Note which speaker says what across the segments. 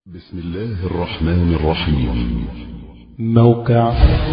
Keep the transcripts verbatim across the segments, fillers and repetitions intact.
Speaker 1: بسم الله الرحمن الرحيم.
Speaker 2: موقع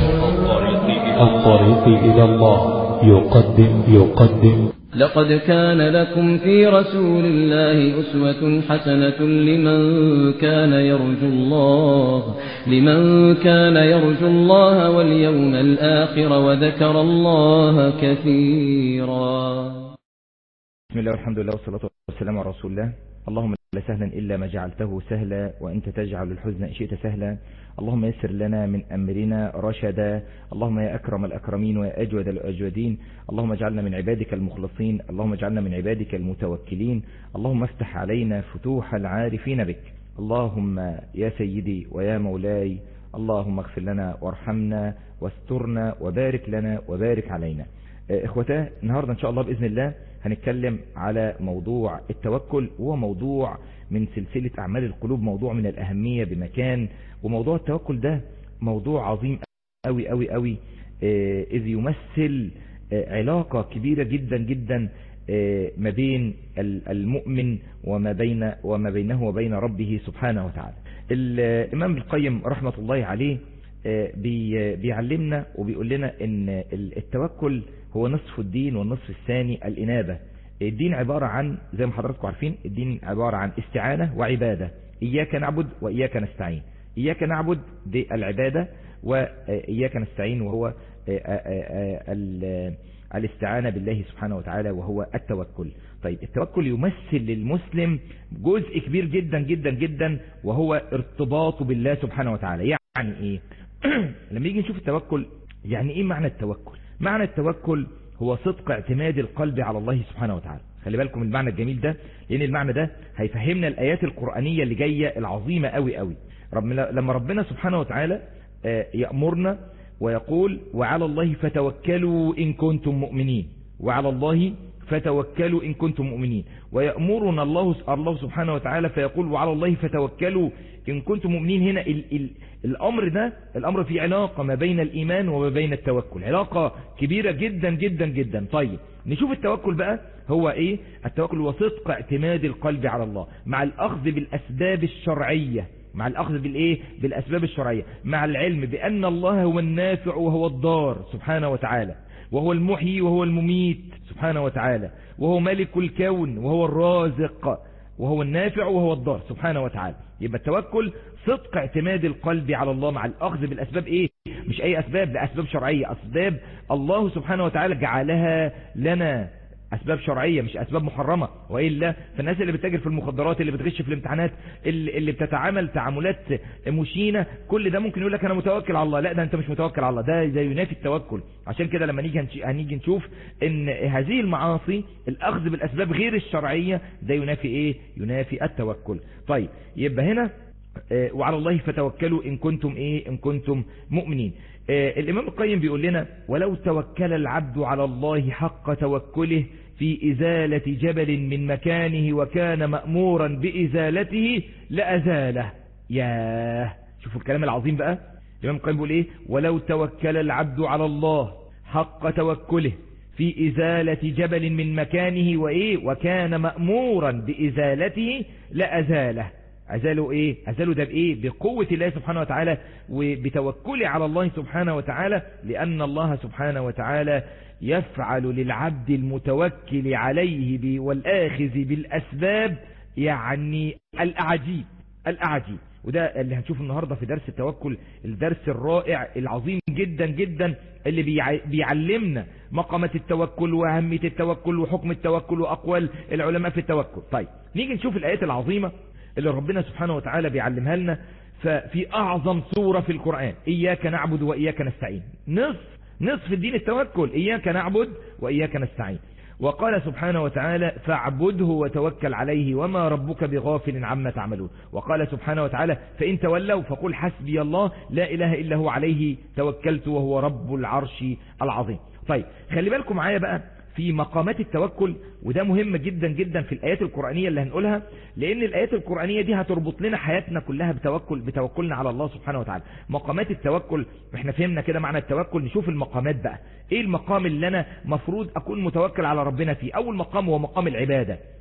Speaker 2: الطريق إلى الله يقدم يقدم
Speaker 3: لقد كان لكم في رسول الله أسوة حسنة لمن كان يرجو الله لمن كان يرجو الله واليوم الآخر وذكر الله كثيرا.
Speaker 4: بسم الله والحمد لله والصلاة والسلام على رسول الله. اللهم لا سهلا إلا ما جعلته سهلا وأنت تجعل الحزن إن شئت سهلا. اللهم يسر لنا من أمرنا رشدا. اللهم يا أكرم الأكرمين ويا أجود الأجودين. اللهم اجعلنا من عبادك المخلصين. اللهم اجعلنا من عبادك المتوكلين. اللهم افتح علينا فتوح العارفين بك. اللهم يا سيدي ويا مولاي اللهم اغفر لنا وارحمنا واسترنا وبارك لنا وبارك علينا. اخوتاه، النهاردة ان شاء الله بإذن الله هنتكلم على موضوع التوكل، وهو موضوع من سلسلة أعمال القلوب، موضوع من الأهمية بمكان. وموضوع التوكل ده موضوع عظيم قوي قوي قوي، إذ يمثل علاقة كبيرة جدا جدا ما بين المؤمن وما بين وما بينه وبين ربه سبحانه وتعالى. الإمام ابن القيم رحمة الله عليه بيعلمنا وبيقول لنا ان التوكل هو نصف الدين، والنصف الثاني الإنابة. الدين عبارة عن، زي ما حضراتكم عارفين، الدين عبارة عن استعانة وعبادة. إياك نعبد وإياك نستعين. إياك نعبد دي العبادة، وإياك نستعين وهو الاستعانة بالله سبحانه وتعالى وهو التوكل. طيب، التوكل يمثل للمسلم جزء كبير جدا جدا جدا، وهو ارتباطه بالله سبحانه وتعالى. يعني ايه؟ لما يجي نشوف التوكل، يعني ايه معنى التوكل؟ معنى التوكل هو صدق اعتماد القلب على الله سبحانه وتعالى. خلي بالكم المعنى الجميل ده، لان المعنى ده هيفهمنا الآيات القرآنية اللي جاية العظيمة قوي قوي. لما ربنا سبحانه وتعالى يأمرنا ويقول وعلى الله فتوكلوا إن كنتم مؤمنين، وعلى الله فتوكلوا إن كنتم مؤمنين، ويأمرنا الله الله سبحانه وتعالى فيقول وعلى الله فتوكلوا إن كنتم مؤمنين. هنا ال ال الأمر ده، الأمر فيه علاقة ما بين الإيمان وما بين التوكل، علاقة كبيرة جدا جدا جدا. طيب، نشوف التوكل بقى هو إيه. التوكل هو صدق اعتماد القلب على الله مع الأخذ بالأسباب الشرعية، مع الأخذ بالإيه؟ بالأسباب الشرعية، مع العلم بأن الله هو النافع وهو الضار سبحانه وتعالى، وهو المحيي وهو المميت سبحانه وتعالى، وهو ملك الكون وهو الرازق، وهو النافع وهو الضار سبحانه وتعالى. يبقى التوكل صدق اعتماد القلب على الله مع الأخذ بالأسباب. إيه؟ مش أي أسباب، لا، أسباب شرعية، أسباب الله سبحانه وتعالى جعلها لنا، أسباب شرعية مش أسباب محرمة. وإلا فالناس اللي بتتاجر في المخدرات، اللي بتغش في الامتحانات، اللي, اللي بتتعامل تعاملات مشينة، كل ده ممكن يقول لك أنا متوكل على الله. لا، ده أنت مش متوكل على الله، ده ده ينافي التوكل. عشان كده لما نيجي هنيجي نشوف إن هذه المعاصي، الأخذ بالأسباب غير الشرعية، ده ينافي إيه؟ ينافي التوكل. طيب، يبقى هنا وعلى الله فتوكلوا إن كنتم إيه؟ إن كنتم مؤمنين. الإمام القيم بيقول لنا ولو توكل العبد على الله حق توكله في إزالة جبل من مكانه وكان مأمورا بإزالته لأزاله. ياه، شوفوا الكلام العظيم بقى. الإمام القيم بيقول إيه؟ ولو توكل العبد على الله حق توكله في إزالة جبل من مكانه وإيه؟ وكان مأمورا بإزالته لأزاله. أزالوا إيه؟ أزالوا ده بإيه؟ بقوة الله سبحانه وتعالى وبتوكل على الله سبحانه وتعالى، لأن الله سبحانه وتعالى يفعل للعبد المتوكل عليه والآخذ بالأسباب يعني الأعجيب الأعجيب. وده اللي هنشوفه النهاردة في درس التوكل، الدرس الرائع العظيم جدا جدا اللي بيعلمنا مقامات التوكل وأهمية التوكل وحكم التوكل وأقوال العلماء في التوكل. طيب، نيجي نشوف الآيات العظيمة اللي ربنا سبحانه وتعالى بيعلمها لنا ففي أعظم سورة في القرآن، إياك نعبد وإياك نستعين. نصف نصف الدين التوكل، إياك نعبد وإياك نستعين. وقال سبحانه وتعالى فاعبده وتوكل عليه وما ربك بغافل عما تعملون. وقال سبحانه وتعالى فإن تولوا فقل حسبي الله لا إله إلا هو عليه توكلت وهو رب العرش العظيم. طيب، خلي بالكم معايا بقى في مقامات التوكل، وده مهم جدا جدا في الآيات القرآنية اللي هنقولها، لأن الآيات القرآنية دي هتربط لنا حياتنا كلها بتوكل بتوكلنا على الله سبحانه وتعالى. مقامات التوكل، احنا فهمنا كده معنى التوكل، نشوف المقامات بقى. ايه المقام اللي انا مفروض اكون متوكل على ربنا فيه؟ اول مقام هو مقام العبادة.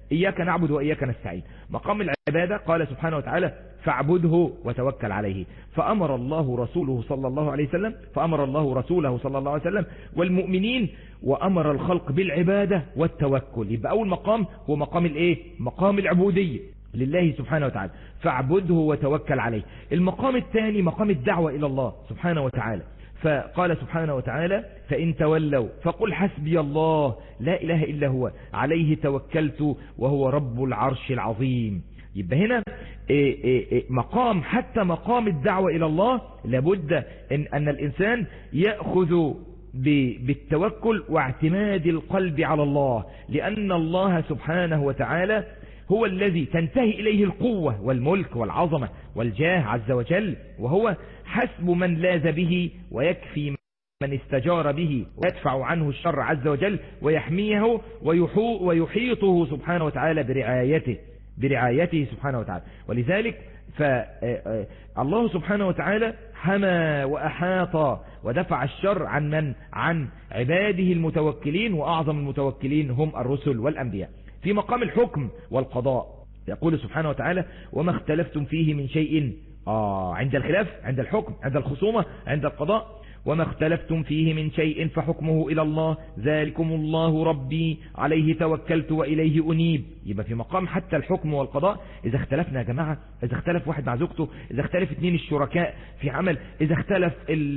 Speaker 4: إياك نعبد وإياك نستعين. مقام العبادة قال سبحانه وتعالى فاعبده وتوكل عليه، فأمر الله رسوله صلى الله عليه وسلم فأمر الله رسوله صلى الله عليه وسلم والمؤمنين وأمر الخلق بالعبادة والتوكل. يبقى أول مقام هو مقام الإيه؟ مقام العبودية لله سبحانه وتعالى، فاعبده وتوكل عليه. المقام الثاني مقام الدعوة إلى الله سبحانه وتعالى، فقال سبحانه وتعالى فإن تولوا فقل حسبي الله لا إله إلا هو عليه توكلت وهو رب العرش العظيم. يبقى هنا إيه إيه إيه مقام حتى مقام الدعوة إلى الله لابد إن, أن الإنسان يأخذ بالتوكل واعتماد القلب على الله، لأن الله سبحانه وتعالى هو الذي تنتهي إليه القوة والملك والعظمة والجاه عز وجل، وهو حسب من لاذ به ويكفي من استجار به ويدفع عنه الشر عز وجل ويحميه ويحيطه سبحانه وتعالى برعايته برعايته سبحانه وتعالى. ولذلك فالله سبحانه وتعالى حمى وأحاط ودفع الشر عن من؟ عن عباده المتوكلين، وأعظم المتوكلين هم الرسل والأنبياء. في مقام الحكم والقضاء يقول سبحانه وتعالى وما اختلفتم فيه من شيء آه عند الخلاف، عند الحكم، عند الخصومة، عند القضاء، وما اختلفتم فيه من شيء فحكمه إلى الله ذلكم الله ربي عليه توكلت وإليه أنيب. يبقى في مقام حتى الحكم والقضاء إذا اختلفنا يا جماعة، إذا اختلف واحد مع زوجته، إذا اختلف اثنين الشركاء في عمل، إذا اختلف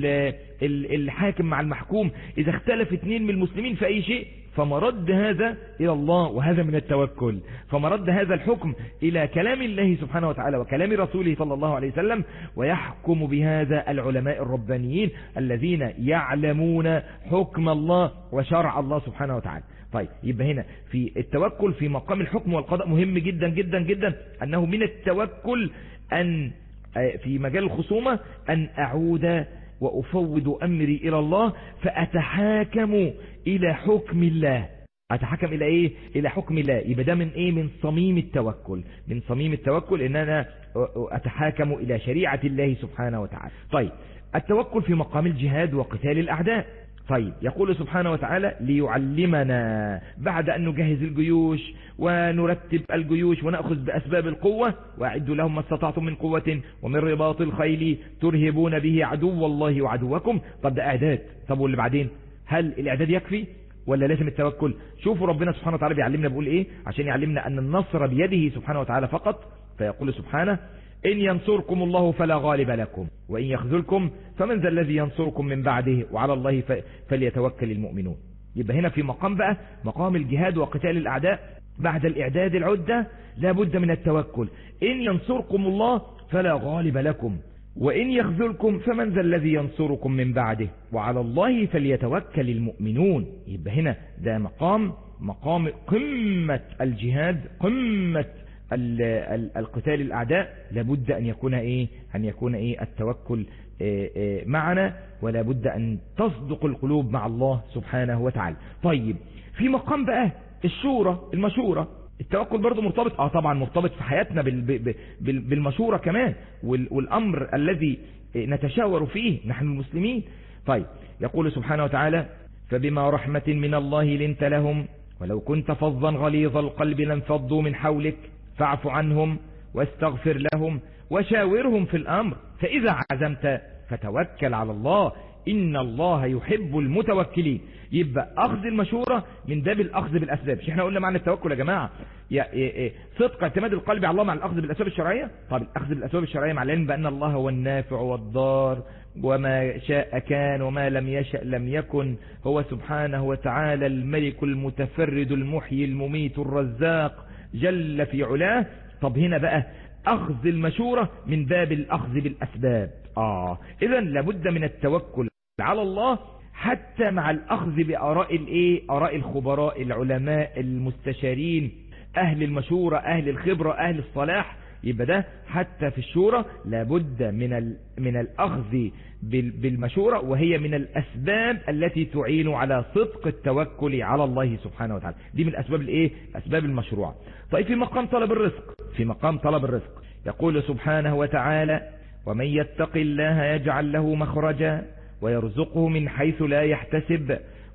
Speaker 4: الحاكم مع المحكوم، إذا اختلف اثنين من المسلمين في أي شيء، فمرد هذا إلى الله، وهذا من التوكل. فمرد هذا الحكم إلى كلام الله سبحانه وتعالى وكلام رسوله صلى الله عليه وسلم، ويحكم بهذا العلماء الربانيين الذين يعلمون حكم الله وشرع الله سبحانه وتعالى. طيب يبقى هنا في التوكل في مقام الحكم والقضاء مهم جدا جدا جدا، أنه من التوكل أن في مجال الخصومة أن أعود وأفوض أمري إلى الله فأتحاكم إلى حكم الله. أتحكم إلى إيه؟ إلى حكم الله. يبقى ده من إيه؟ من صميم التوكل. من صميم التوكل إن أنا أتحاكم إلى شريعة الله سبحانه وتعالى. طيب التوكل في مقام الجهاد وقتال الأعداء. طيب يقول سبحانه وتعالى ليعلمنا بعد أن نجهز الجيوش ونرتب الجيوش ونأخذ بأسباب القوة وأعدوا لهم ما استطعتم من قوة ومن رباط الخيل ترهبون به عدو الله وعدوكم. طب ده إعداد. طب واللي بعدين؟ هل الإعداد يكفي ولا لازم التوكل؟ شوفوا ربنا سبحانه وتعالى بيعلمنا بيقول إيه عشان يعلمنا أن النصر بيده سبحانه وتعالى فقط. فيقول سبحانه إن ينصركم الله فلا غالب لكم وإن يخذلكم فمن ذا الذي ينصركم من بعده وعلى الله فليتوكل المؤمنون. يبقى هنا في مقام بقى مقام الجهاد وقتال الأعداء بعد الإعداد العدة لابد من التوكل. إن ينصركم الله فلا غالب لكم وإن يخذلكم فمن ذا الذي ينصركم من بعده وعلى الله فليتوكل المؤمنون. يبقى هنا ده مقام مقام قمة الجهاد، قمة القتال الأعداء. لابد أن يكون إيه أن يكون إيه التوكل إيه إيه معنا، ولا بد أن تصدق القلوب مع الله سبحانه وتعالى. طيب في مقام بقى الشورى المشورة. التوكل برضو مرتبط اه طبعا مرتبط في حياتنا بالمشورة كمان، والأمر الذي نتشاور فيه نحن المسلمين. طيب يقول سبحانه وتعالى فبما رحمة من الله لنت لهم ولو كنت فظا غليظ القلب لانفضوا من حولك فاعف عنهم واستغفر لهم وشاورهم في الأمر فإذا عزمت فتوكل على الله إن الله يحب المتوكلين. يبقى أخذ المشورة من باب الأخذ بالأسباب. مش احنا قلنا معنى التوكل يا جماعة صدق اعتماد القلب على الله مع الأخذ بالأسباب الشرعية. طب الأخذ بالأسباب الشرعية مع العلم بأن الله هو النافع والضار وما شاء كان وما لم يشأ لم يكن، هو سبحانه وتعالى الملك المتفرد المحيي المميت الرزاق جل في علاه. طب هنا بقى أخذ المشورة من باب الأخذ بالأسباب. آه إذا لابد من التوكل على الله حتى مع الأخذ بآراء الإيه آراء الخبراء العلماء المستشارين أهل المشورة أهل الخبرة أهل الصلاح. يبقى ده حتى في الشورى لابد من من الأخذ بالمشورة، وهي من الأسباب التي تعين على صدق التوكل على الله سبحانه وتعالى. دي من الأسباب الإيه أسباب المشروع. طيب في مقام طلب الرزق في مقام طلب الرزق يقول سبحانه وتعالى ومن يتق الله يجعل له مخرجا ويرزقه من حيث لا يحتسب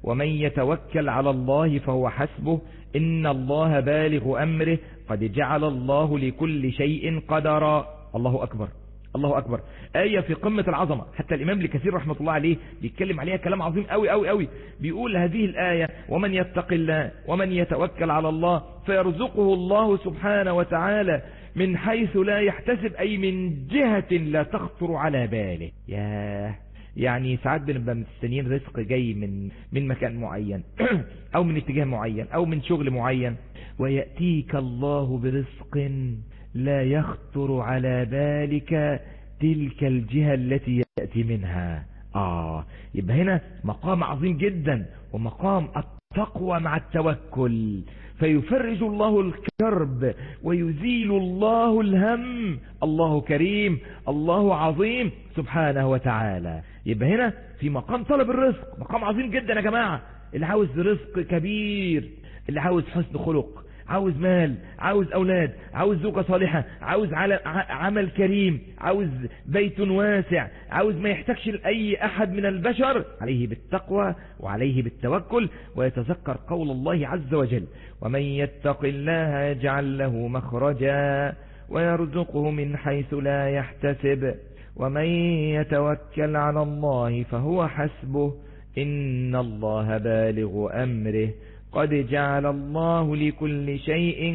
Speaker 4: ومن يتوكل على الله فهو حسبه إن الله بالغ أمره قد جعل الله لكل شيء قدرا. الله أكبر الله أكبر. آية في قمة العظمة، حتى الإمام ابن كثير رحمة الله عليه بيتكلم عليها كلام عظيم قوي قوي قوي. بيقول هذه الآية ومن يتق الله ومن يتوكل على الله فيرزقه الله سبحانه وتعالى من حيث لا يحتسب، أي من جهة لا تخطر على باله. ياه، يعني ساعات بنبقى مستنيين رزق جاي من من مكان معين أو من اتجاه معين أو من شغل معين، ويأتيك الله برزق لا يخطر على بالك تلك الجهة التي يأتي منها. آه يبقى هنا مقام عظيم جدا، ومقام التقوى مع التوكل، فيفرج الله الكرب ويزيل الله الهم. الله كريم، الله عظيم سبحانه وتعالى. يبقى هنا في مقام طلب الرزق، مقام عظيم جدا يا جماعة. اللي عاوز رزق كبير، اللي عاوز حسن خلق، عاوز مال، عاوز أولاد، عاوز زوجة صالحة، عاوز عمل كريم، عاوز بيت واسع، عاوز ما يحتاجش لأي أحد من البشر، عليه بالتقوى وعليه بالتوكل، ويتذكر قول الله عز وجل ومن يتق الله يجعل له مخرجا ويرزقه من حيث لا يحتسب ومن يتوكل على الله فهو حسبه إن الله بالغ أمره قد جعل الله لكل شيء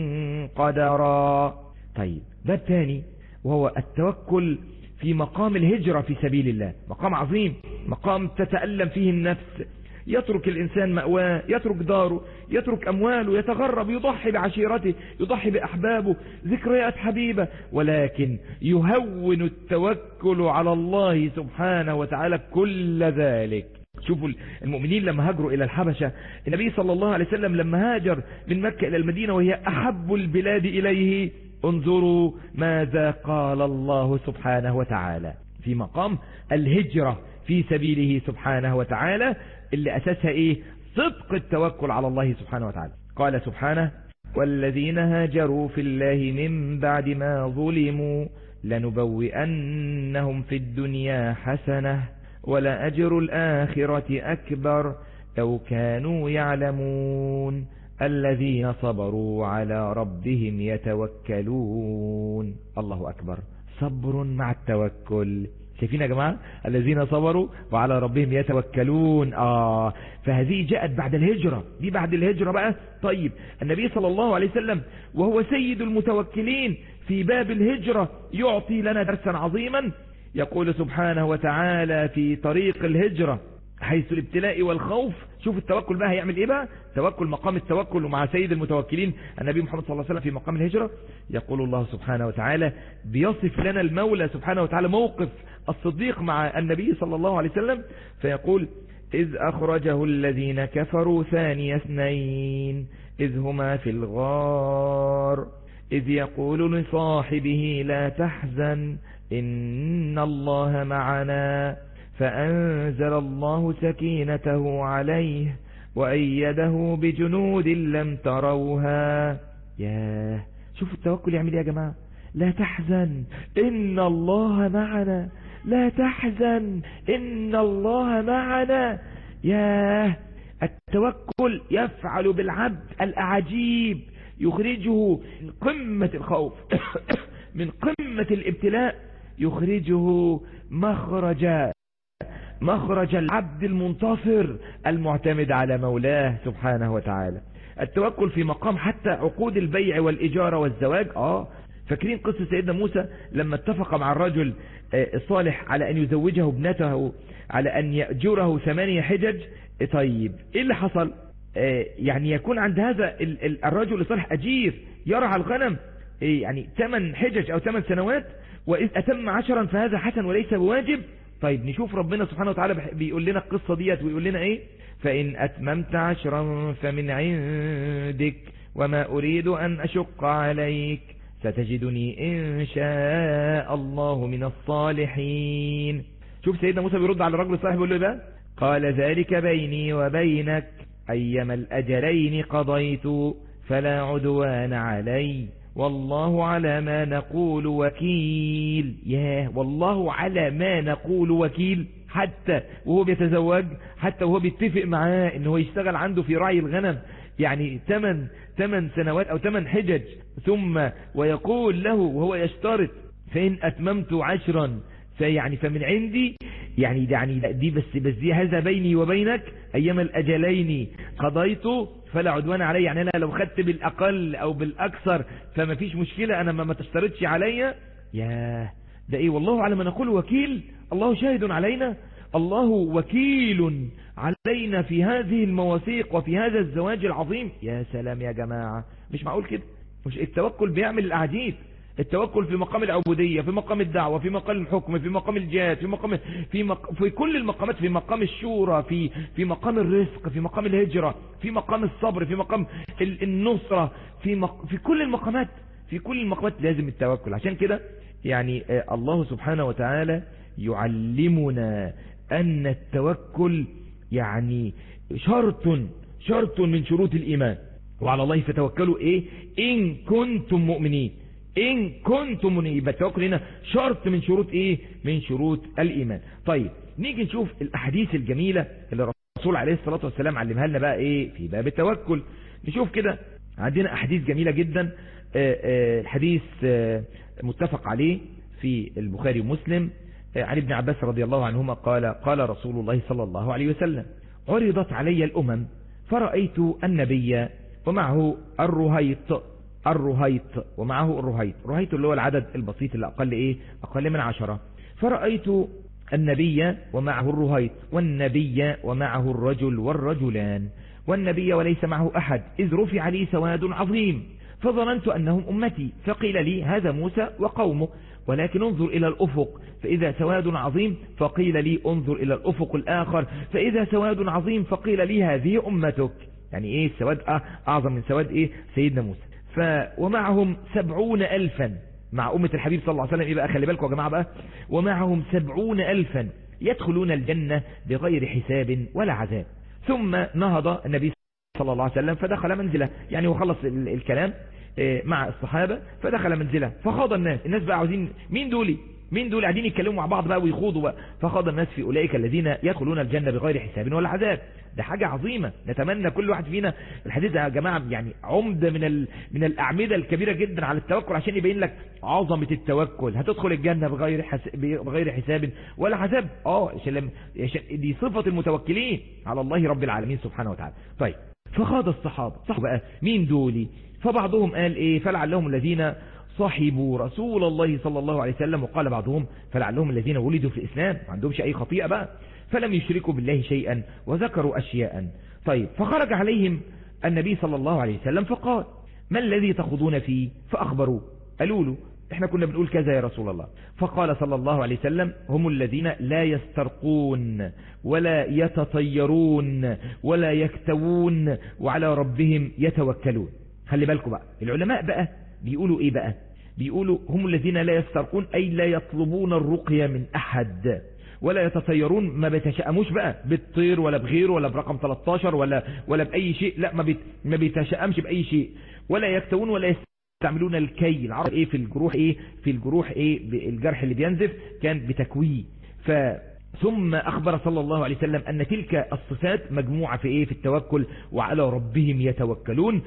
Speaker 4: قدرا. طيب ده الثاني، وهو التوكل في مقام الهجرة في سبيل الله. مقام عظيم، مقام تتألم فيه النفس، يترك الإنسان مأواه، يترك داره، يترك أمواله، يتغرب، يضحي بعشيرته، يضحي بأحبابه، ذكريات حبيبة، ولكن يهون التوكل على الله سبحانه وتعالى كل ذلك. شوفوا المؤمنين لما هاجروا إلى الحبشة، النبي صلى الله عليه وسلم لما هاجر من مكة إلى المدينة وهي أحب البلاد إليه، انظروا ماذا قال الله سبحانه وتعالى في مقام الهجرة في سبيله سبحانه وتعالى، اللي أساسها إيه؟ صدق التوكل على الله سبحانه وتعالى. قال سبحانه والذين هاجروا في الله من بعد ما ظلموا لنبوئنهم في الدنيا حسنة ولأجر الآخرة أكبر لو كانوا يعلمون الذين صبروا على ربهم يتوكلون. الله أكبر، صبر مع التوكل. شايفين يا جماعة؟ الذين صبروا وعلى ربهم يتوكلون. آه فهذه جاءت بعد الهجرة، دي بعد الهجرة بقى. طيب النبي صلى الله عليه وسلم وهو سيد المتوكلين في باب الهجرة يعطي لنا درسا عظيما. يقول سبحانه وتعالى في طريق الهجرة حيث الابتلاء والخوف، شوف التوكل بقى هيعمل ايه بقى. توكل، مقام التوكل ومع سيد المتوكلين النبي محمد صلى الله عليه وسلم في مقام الهجرة. يقول الله سبحانه وتعالى بيصف لنا المولى سبحانه وتعالى موقف الصديق مع النبي صلى الله عليه وسلم، فيقول إذ أخرجه الذين كفروا ثاني اثنين إذ هما في الغار إذ يقول لصاحبه لا تحزن إن الله معنا فأنزل الله سكينته عليه وأيده بجنود لم تروها. ياه، شوفوا التوكل يعمل ايه يا جماعة. لا تحزن إن الله معنا، لا تحزن إن الله معنا. ياه، التوكل يفعل بالعبد الأعجيب، يخرجه من قمة الخوف من قمة الابتلاء، يخرجه مخرج مخرج العبد المنتصر المعتمد على مولاه سبحانه وتعالى. التوكل في مقام حتى عقود البيع والإجارة والزواج. آه فاكرين قصة سيدنا موسى لما اتفق مع الرجل الصالح على أن يزوجه ابنته على أن يأجره ثمانية حجج. طيب إيه اللي حصل؟ يعني يكون عند هذا الرجل الصالح أجير يرعى الغنم يعني ثمان حجج أو ثمان سنوات، وإذ أتم عشرا فهذا حسن وليس بواجب. طيب نشوف ربنا سبحانه وتعالى بيقول لنا القصة ديت ويقول لنا ايه. فإن أتممت عشرا فمن عندك وما أريد أن أشق عليك ستجدني إن شاء الله من الصالحين. شوف سيدنا موسى بيرد على الرجل الصالح بيقول له ده قال ذلك بيني وبينك أيما الأجلين قضيت فلا عدوان علي والله على ما نقول وكيل. ياه، والله على ما نقول وكيل. حتى وهو بيتزوج، حتى وهو بيتفق معاه ان هو يشتغل عنده في رعي الغنم يعني ثمان ثمان سنوات او ثمان حجج، ثم ويقول له وهو يشترط فإن أتممت عشرا فيعني فمن عندي، يعني يعني دي بس بس دي هذا بيني وبينك أيما الأجلين قضيت فلا عدوان علي، يعني أنا لو خدت بالأقل أو بالأكثر فما فيش مشكلة، أنا ما, ما تشترطش عليا. ياه ده إيه، والله على ما نقول وكيل، الله شاهد علينا، الله وكيل علينا في هذه المواثيق وفي هذا الزواج العظيم. يا سلام يا جماعة، مش معقول كده. مش التوكل بيعمل الأعجيب، التوكل في مقام العبودية، في مقام الدعوة، في مقام الحكم، في مقام الجهاد، في مقام في مق... في كل المقامات، في مقام الشورى، في في مقام الرزق، في مقام الهجرة، في مقام الصبر، في مقام النصرة، في مق... في كل المقامات، في كل المقامات لازم التوكل. عشان كده يعني الله سبحانه وتعالى يعلمنا أن التوكل يعني شرط شرط من شروط الإيمان. وعلى الله فتوكلوا إيه إن كنتم مؤمنين، إن كنتم مؤمنين. يبقى التوكل هنا شرط من شروط إيه، من شروط الإيمان. طيب نيجي نشوف الأحاديث الجميلة اللي الرسول عليه الصلاة والسلام علمها لنا بقى إيه في باب التوكل. نشوف كده، عندنا أحاديث جميلة جدا. الحديث متفق عليه في البخاري ومسلم عن ابن عباس رضي الله عنهما قال قال رسول الله صلى الله عليه وسلم: عرضت علي الأمم فرأيت النبي ومعه الرهيط الرهيط ومعه الرهيط الرهيط اللي هو العدد البسيط اللي أقل إيه أقل من عشرة. فرأيت النبي ومعه الرهيط والنبي ومعه الرجل والرجلان والنبي وليس معه أحد، إذ رفع لي سواد عظيم فظننت أنهم أمتي، فقيل لي هذا موسى وقومه، ولكن انظر إلى الأفق فإذا سواد عظيم، فقيل لي انظر إلى الأفق الآخر فإذا سواد عظيم، فقيل لي هذه أمتك. يعني إيه السواد أعظم من سواد إيه سيدنا موسى. ف ومعهم سبعون ألفا، مع أمة الحبيب صلى الله عليه وسلم. إيه بقى، خلي بالكم يا جماعة بقى، ومعهم سبعون ألفا يدخلون الجنة بغير حساب ولا عذاب. ثم نهض النبي صلى الله عليه وسلم فدخل منزله، يعني وخلص الكلام مع الصحابة فدخل منزله فخاض الناس. الناس بقى عاوزين مين دولي مين دول قاعدين يتكلموا مع بعض بقى ويخوضوا بقى. فخاض الناس في أولئك الذين يدخلون الجنة بغير حساب ولا عذاب. ده حاجة عظيمة، نتمنى كل واحد فينا. الحديث ده يا جماعة يعني عمدة من ال... من الأعمدة الكبيرة جدا على التوكل، عشان يبين لك عظمة التوكل. هتدخل الجنة بغير حس... بغير حساب ولا عذاب. اه دي صفة المتوكلين على الله رب العالمين سبحانه وتعالى. طيب فخاض الصحابة صح بقى مين دولي، فبعضهم قال ايه فلعلهم الذين صاحبوا رسول الله صلى الله عليه وسلم، وقال بعضهم فلعلهم الذين ولدوا في الإسلام ما عندهمش أي خطيئة بقى فلم يشركوا بالله شيئا وذكروا أشياء. طيب فخرج عليهم النبي صلى الله عليه وسلم فقال: ما الذي تخوضون فيه؟ فأخبروا، قالوا له احنا كنا بنقول كذا يا رسول الله. فقال صلى الله عليه وسلم: هم الذين لا يسترقون ولا يتطيرون ولا يكتوون وعلى ربهم يتوكلون. خلي بالكم بقى، العلماء بقى بيقولوا ايه بقى، بيقولوا هم الذين لا يسترقون اي لا يطلبون الرقية من احد، ولا يتطيرون ما بيتشأموش بقى بالطير ولا بغيره ولا برقم ثلاثة عشر ولا ولا باي شيء، لا ما, بيت ما بيتشأمش باي شيء، ولا يكتوون ولا يستعملون الكي. العرب ايه في الجروح ايه في الجروح ايه الجرح اللي بينزف كان بتكويه. ف ثم أخبر صلى الله عليه وسلم أن تلك الصفات مجموعة في إيه في التوكل وعلى ربهم يتوكلون.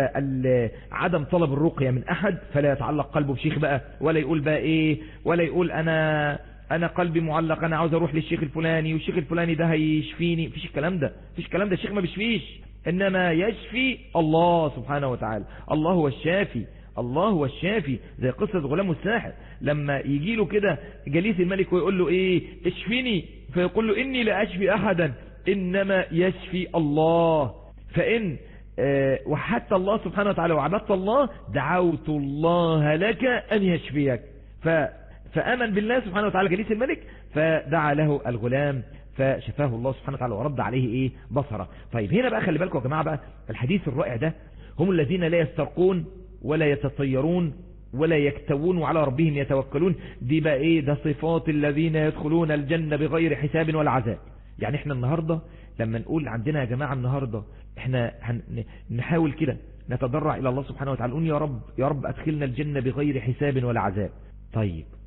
Speaker 4: فعدم طلب الرقية من أحد، فلا يتعلق قلبه بشيخ بقى، ولا يقول بقى إيه ولا يقول أنا أنا قلبي معلق، أنا عاوز أروح للشيخ الفلاني والشيخ الفلاني ده هيشفيني. فيش الكلام ده، فيش الكلام ده. الشيخ ما بيشفيش، إنما يشفي الله سبحانه وتعالى. الله هو الشافي، الله هو الشافي. زي قصة غلام الساحر لما يجي له كده جليس الملك ويقول له ايه اشفيني، فيقول له اني لا اشفي احدا انما يشفي الله. فان اه وحتى الله سبحانه وتعالى وعبدت الله دعوت الله لك ان يشفيك. ف فآمن بالله سبحانه وتعالى جليس الملك فدعا له الغلام فشفاه الله سبحانه وتعالى ورد عليه ايه بصره. طيب هنا بقى خلي بالكم يا جماعة بقى الحديث الرائع ده: هم الذين لا يسترقون ولا يتطيرون ولا يكتوون وعلى ربهم يتوكلون. دي بقى ايه ده صفات الذين يدخلون الجنة بغير حساب ولا عذاب. يعني احنا النهاردة لما نقول عندنا يا جماعة النهاردة احنا نحاول كده نتضرع الى الله سبحانه وتعالى، نقول يا رب يا رب ادخلنا الجنة بغير حساب ولا عذاب. طيب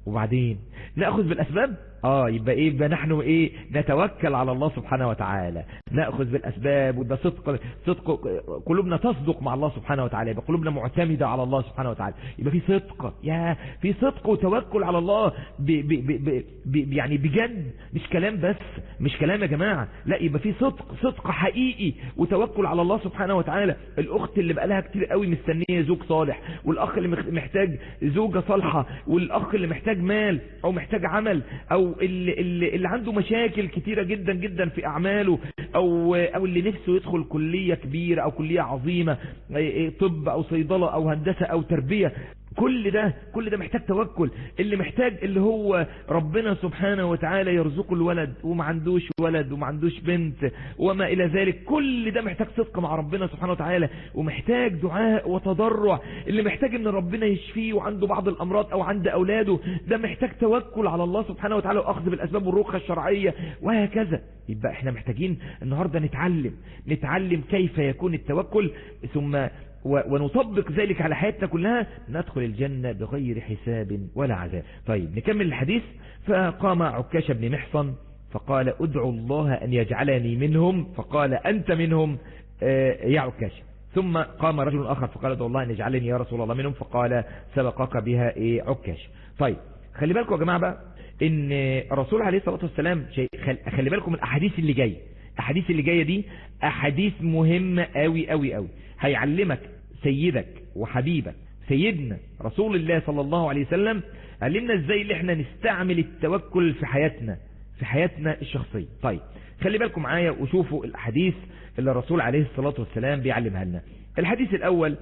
Speaker 4: وبعدين نأخذ بالأسباب. اه يبقى ايه؟ يبقى نحن ايه؟ نتوكل على الله سبحانه وتعالى، نأخذ بالأسباب، ويبقى صدق صدق قلوبنا تصدق مع الله سبحانه وتعالى، يبقى قلوبنا معتمدة على الله سبحانه وتعالى، يبقى في صدق، يا في صدق وتوكل على الله ب ب ب ب يعني بجد، مش كلام بس، مش كلام يا جماعة، لا يبقى في صدق، صدق حقيقي وتوكل على الله سبحانه وتعالى. الأخت اللي بقى لها كتير قوي مستنية زوج صالح، والأخ اللي محتاج زوجة صالحة، والأخ اللي محتاج مال أو محتاج عمل، أو اللي, اللي, اللي عنده مشاكل كتيرة جدا جدا في أعماله، أو, أو اللي نفسه يدخل كلية كبيرة أو كلية عظيمة، طب أو صيدلة أو هندسة أو تربية، كل ده كل ده محتاج توكل. اللي محتاج اللي هو ربنا سبحانه وتعالى يرزقه الولد وما عندوش ولد وما عندوش بنت وما إلى ذلك، كل ده محتاج صدق مع ربنا سبحانه وتعالى، ومحتاج دعاء وتضرع. اللي محتاج ان ربنا يشفيه وعنده بعض الأمراض أو عند أولاده، ده محتاج توكل على الله سبحانه وتعالى وأخذ بالأسباب والرقى الشرعية وهكذا. يبقى احنا محتاجين النهاردة نتعلم نتعلم كيف يكون التوكل، ثم ونطبق ذلك على حياتنا كلها، ندخل الجنة بغير حساب ولا عذاب. طيب نكمل الحديث. فقام عكاشة بن محصن فقال ادعو الله أن يجعلني منهم، فقال أنت منهم يا عكاشة. ثم قام رجل آخر فقال ادعو الله أن يجعلني يا رسول الله منهم، فقال سبقك بها إيه عكاشة. طيب خلي بالكم يا جماعة بقى ان الرسول عليه الصلاة والسلام شيء، خلي بالكم الأحاديث اللي جاية، الأحاديث اللي جاية دي أحاديث مهمة قوي قوي قوي، هيعلمك سيدك وحبيبك سيدنا رسول الله صلى الله عليه وسلم علمنا ازاي اللي احنا نستعمل التوكل في حياتنا في حياتنا الشخصية. طيب خلي بالكم معايا وشوفوا الأحاديث اللي الرسول عليه الصلاة والسلام بيعلمها لنا. الحديث الأول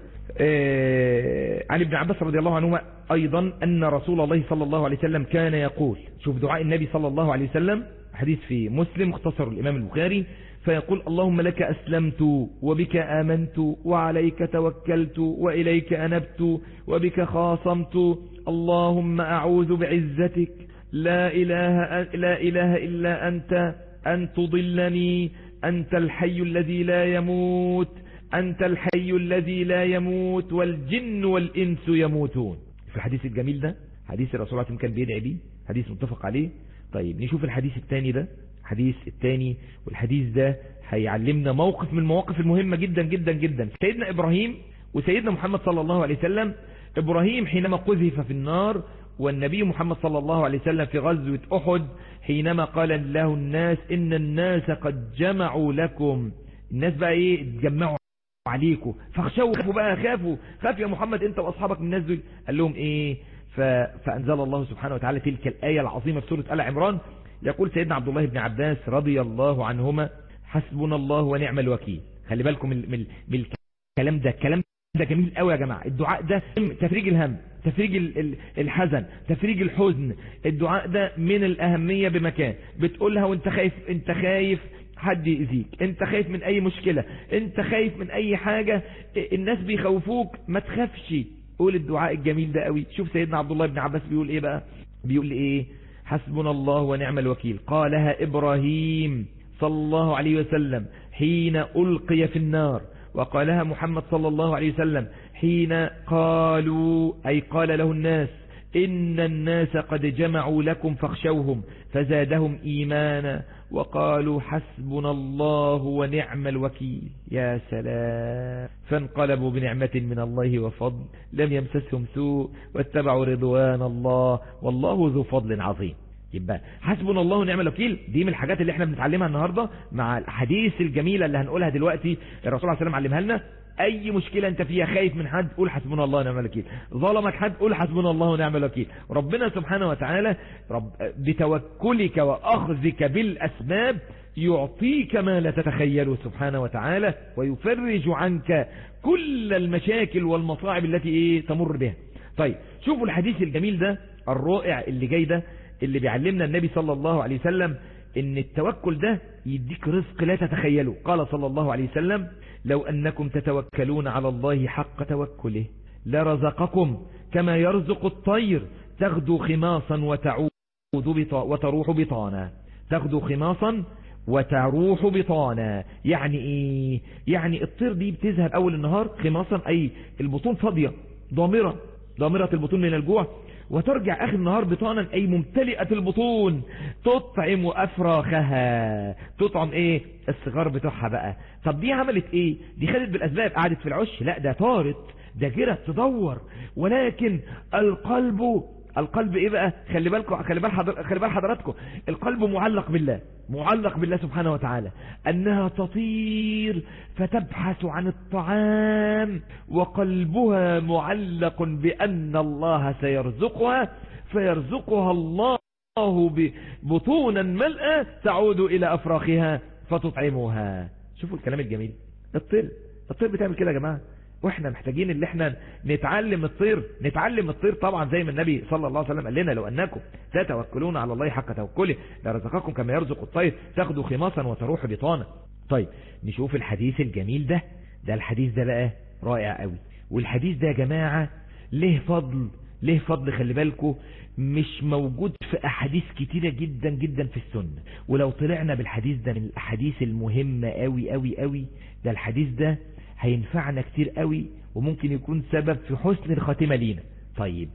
Speaker 4: آه عن ابن عباس رضي الله عنهما أيضا أن رسول الله صلى الله عليه وسلم كان يقول، شوف دعاء النبي صلى الله عليه وسلم، حديث في مسلم اختصر الإمام البخاري، فيقول اللهم لك أسلمت وبك آمنت وعليك توكلت وإليك أنبت وبك خاصمت، اللهم أعوذ بعزتك لا إله, لا إله إلا أنت أن تضلني، أنت الحي الذي لا يموت، أنت الحي الذي لا يموت والجن والإنس يموتون. في الحديث الجميل ده حديث الرسول صلى الله عليه وسلم كان بيدعي بيه، حديث متفق عليه. طيب نشوف الحديث الثاني ده، الحديث الثاني، والحديث ده هيعلمنا موقف من المواقف المهمة جدا جدا جدا. سيدنا إبراهيم وسيدنا محمد صلى الله عليه وسلم. إبراهيم حينما قذف في النار، والنبي محمد صلى الله عليه وسلم في غزوة أحد حينما قال له الناس إن الناس قد جمعوا لكم، الناس بقى ايه اتجمعوا عليكم فاخشوا، خافوا بقى، خافوا خاف يا محمد انت واصحابك من الناس دول. قال لهم ايه؟ فأنزل الله سبحانه وتعالى تلك الآية العظيمة في سورة آل عمران. يقول سيدنا عبد الله بن عباس رضي الله عنهما حسبنا الله ونعم الوكيل. خلي بالكم من من الكلام ده، الكلام ده جميل قوي يا جماعة. الدعاء ده تفريج الهم، تفريج الحزن، تفريج الحزن. الدعاء ده من الأهمية بمكان، بتقولها وانت خايف، انت خايف حد يأذيك، انت خايف من اي مشكلة، انت خايف من اي حاجة، الناس بيخوفوك، ما تخافش، قول الدعاء الجميل ده قوي. شوف سيدنا عبد الله بن عباس بيقول ايه بقى، بيقول ايه؟ حسبنا الله ونعم الوكيل قالها إبراهيم صلى الله عليه وسلم حين ألقي في النار، وقالها محمد صلى الله عليه وسلم حين قالوا، أي قال له الناس إن الناس قد جمعوا لكم فاخشوهم فزادهم إيمانا وقالوا حسبنا الله ونعم الوكيل. يا سلام، فانقلبوا بنعمة من الله وفضل لم يمسسهم سوء واتبعوا رضوان الله والله ذو فضل عظيم. يبقى حسبنا الله ونعم الوكيل دي من الحاجات اللي احنا بنتعلمها النهاردة مع الحديث الجميلة اللي هنقولها دلوقتي. الرسول عليه السلام علمها لنا. اي مشكلة انت فيها، خايف من حد، قول حسبنا الله ونعم الوكيل، ظلمك حد، قول حسبنا الله ونعم الوكيل. ربنا سبحانه وتعالى رب بتوكلك واخذك بالاسباب يعطيك ما لا تتخيله سبحانه وتعالى، ويفرج عنك كل المشاكل والمصاعب التي ايه تمر بها. طيب شوفوا الحديث الجميل ده الرائع اللي جاي ده، اللي بيعلمنا النبي صلى الله عليه وسلم ان التوكل ده يديك رزق لا تتخيله. قال صلى الله عليه وسلم لو أنكم تتوكلون على الله حق توكله لرزقكم كما يرزق الطير تغدو خماصا وتعود بطا وتروح بطانا. تغدو خماصا وتروح بطانا يعني ايه؟ يعني الطير دي بتذهب اول النهار خماصا، اي البطون فاضية ضامرة ضامرة البطون من الجوع، وترجع آخر النهار بطانا أي ممتلئة البطون تطعم أفراخها. تطعم إيه؟ الصغار بتوعها بقى. طب دي عملت إيه؟ دي خدت بالأسباب، قعدت في العش؟ لا، ده طارت، ده جرت تدور. ولكن القلب القلب ايه بقى؟ خلي بالكم، خلي بال حضر... خلي بال حضراتكم، القلب معلق بالله، معلق بالله سبحانه وتعالى، انها تطير فتبحث عن الطعام وقلبها معلق بان الله سيرزقها، فيرزقها الله ببطونا ملأة تعود الى افراخها فتطعمها. شوفوا الكلام الجميل. الطير الطير بتعمل كده يا جماعه، واحنا محتاجين اللي احنا نتعلم الطير. نتعلم الطير طبعا زي ما النبي صلى الله عليه وسلم قال لنا: لو انكم تتوكلون على الله حق توكله لرزقكم كما يرزق الطير تاخذوا خماصا وتروح بطانا. طيب نشوف الحديث الجميل ده. ده الحديث ده بقى رائع قوي. والحديث ده يا جماعة له فضل، له فضل خلي بالكم مش موجود في احاديث كتيرة جدا جدا في السنة. ولو طلعنا بالحديث ده من الاحاديث المهمة قوي قوي قوي، ده الحديث ده هينفعنا كتير قوي وممكن يكون سبب في حسن الخاتمة لينا. طيب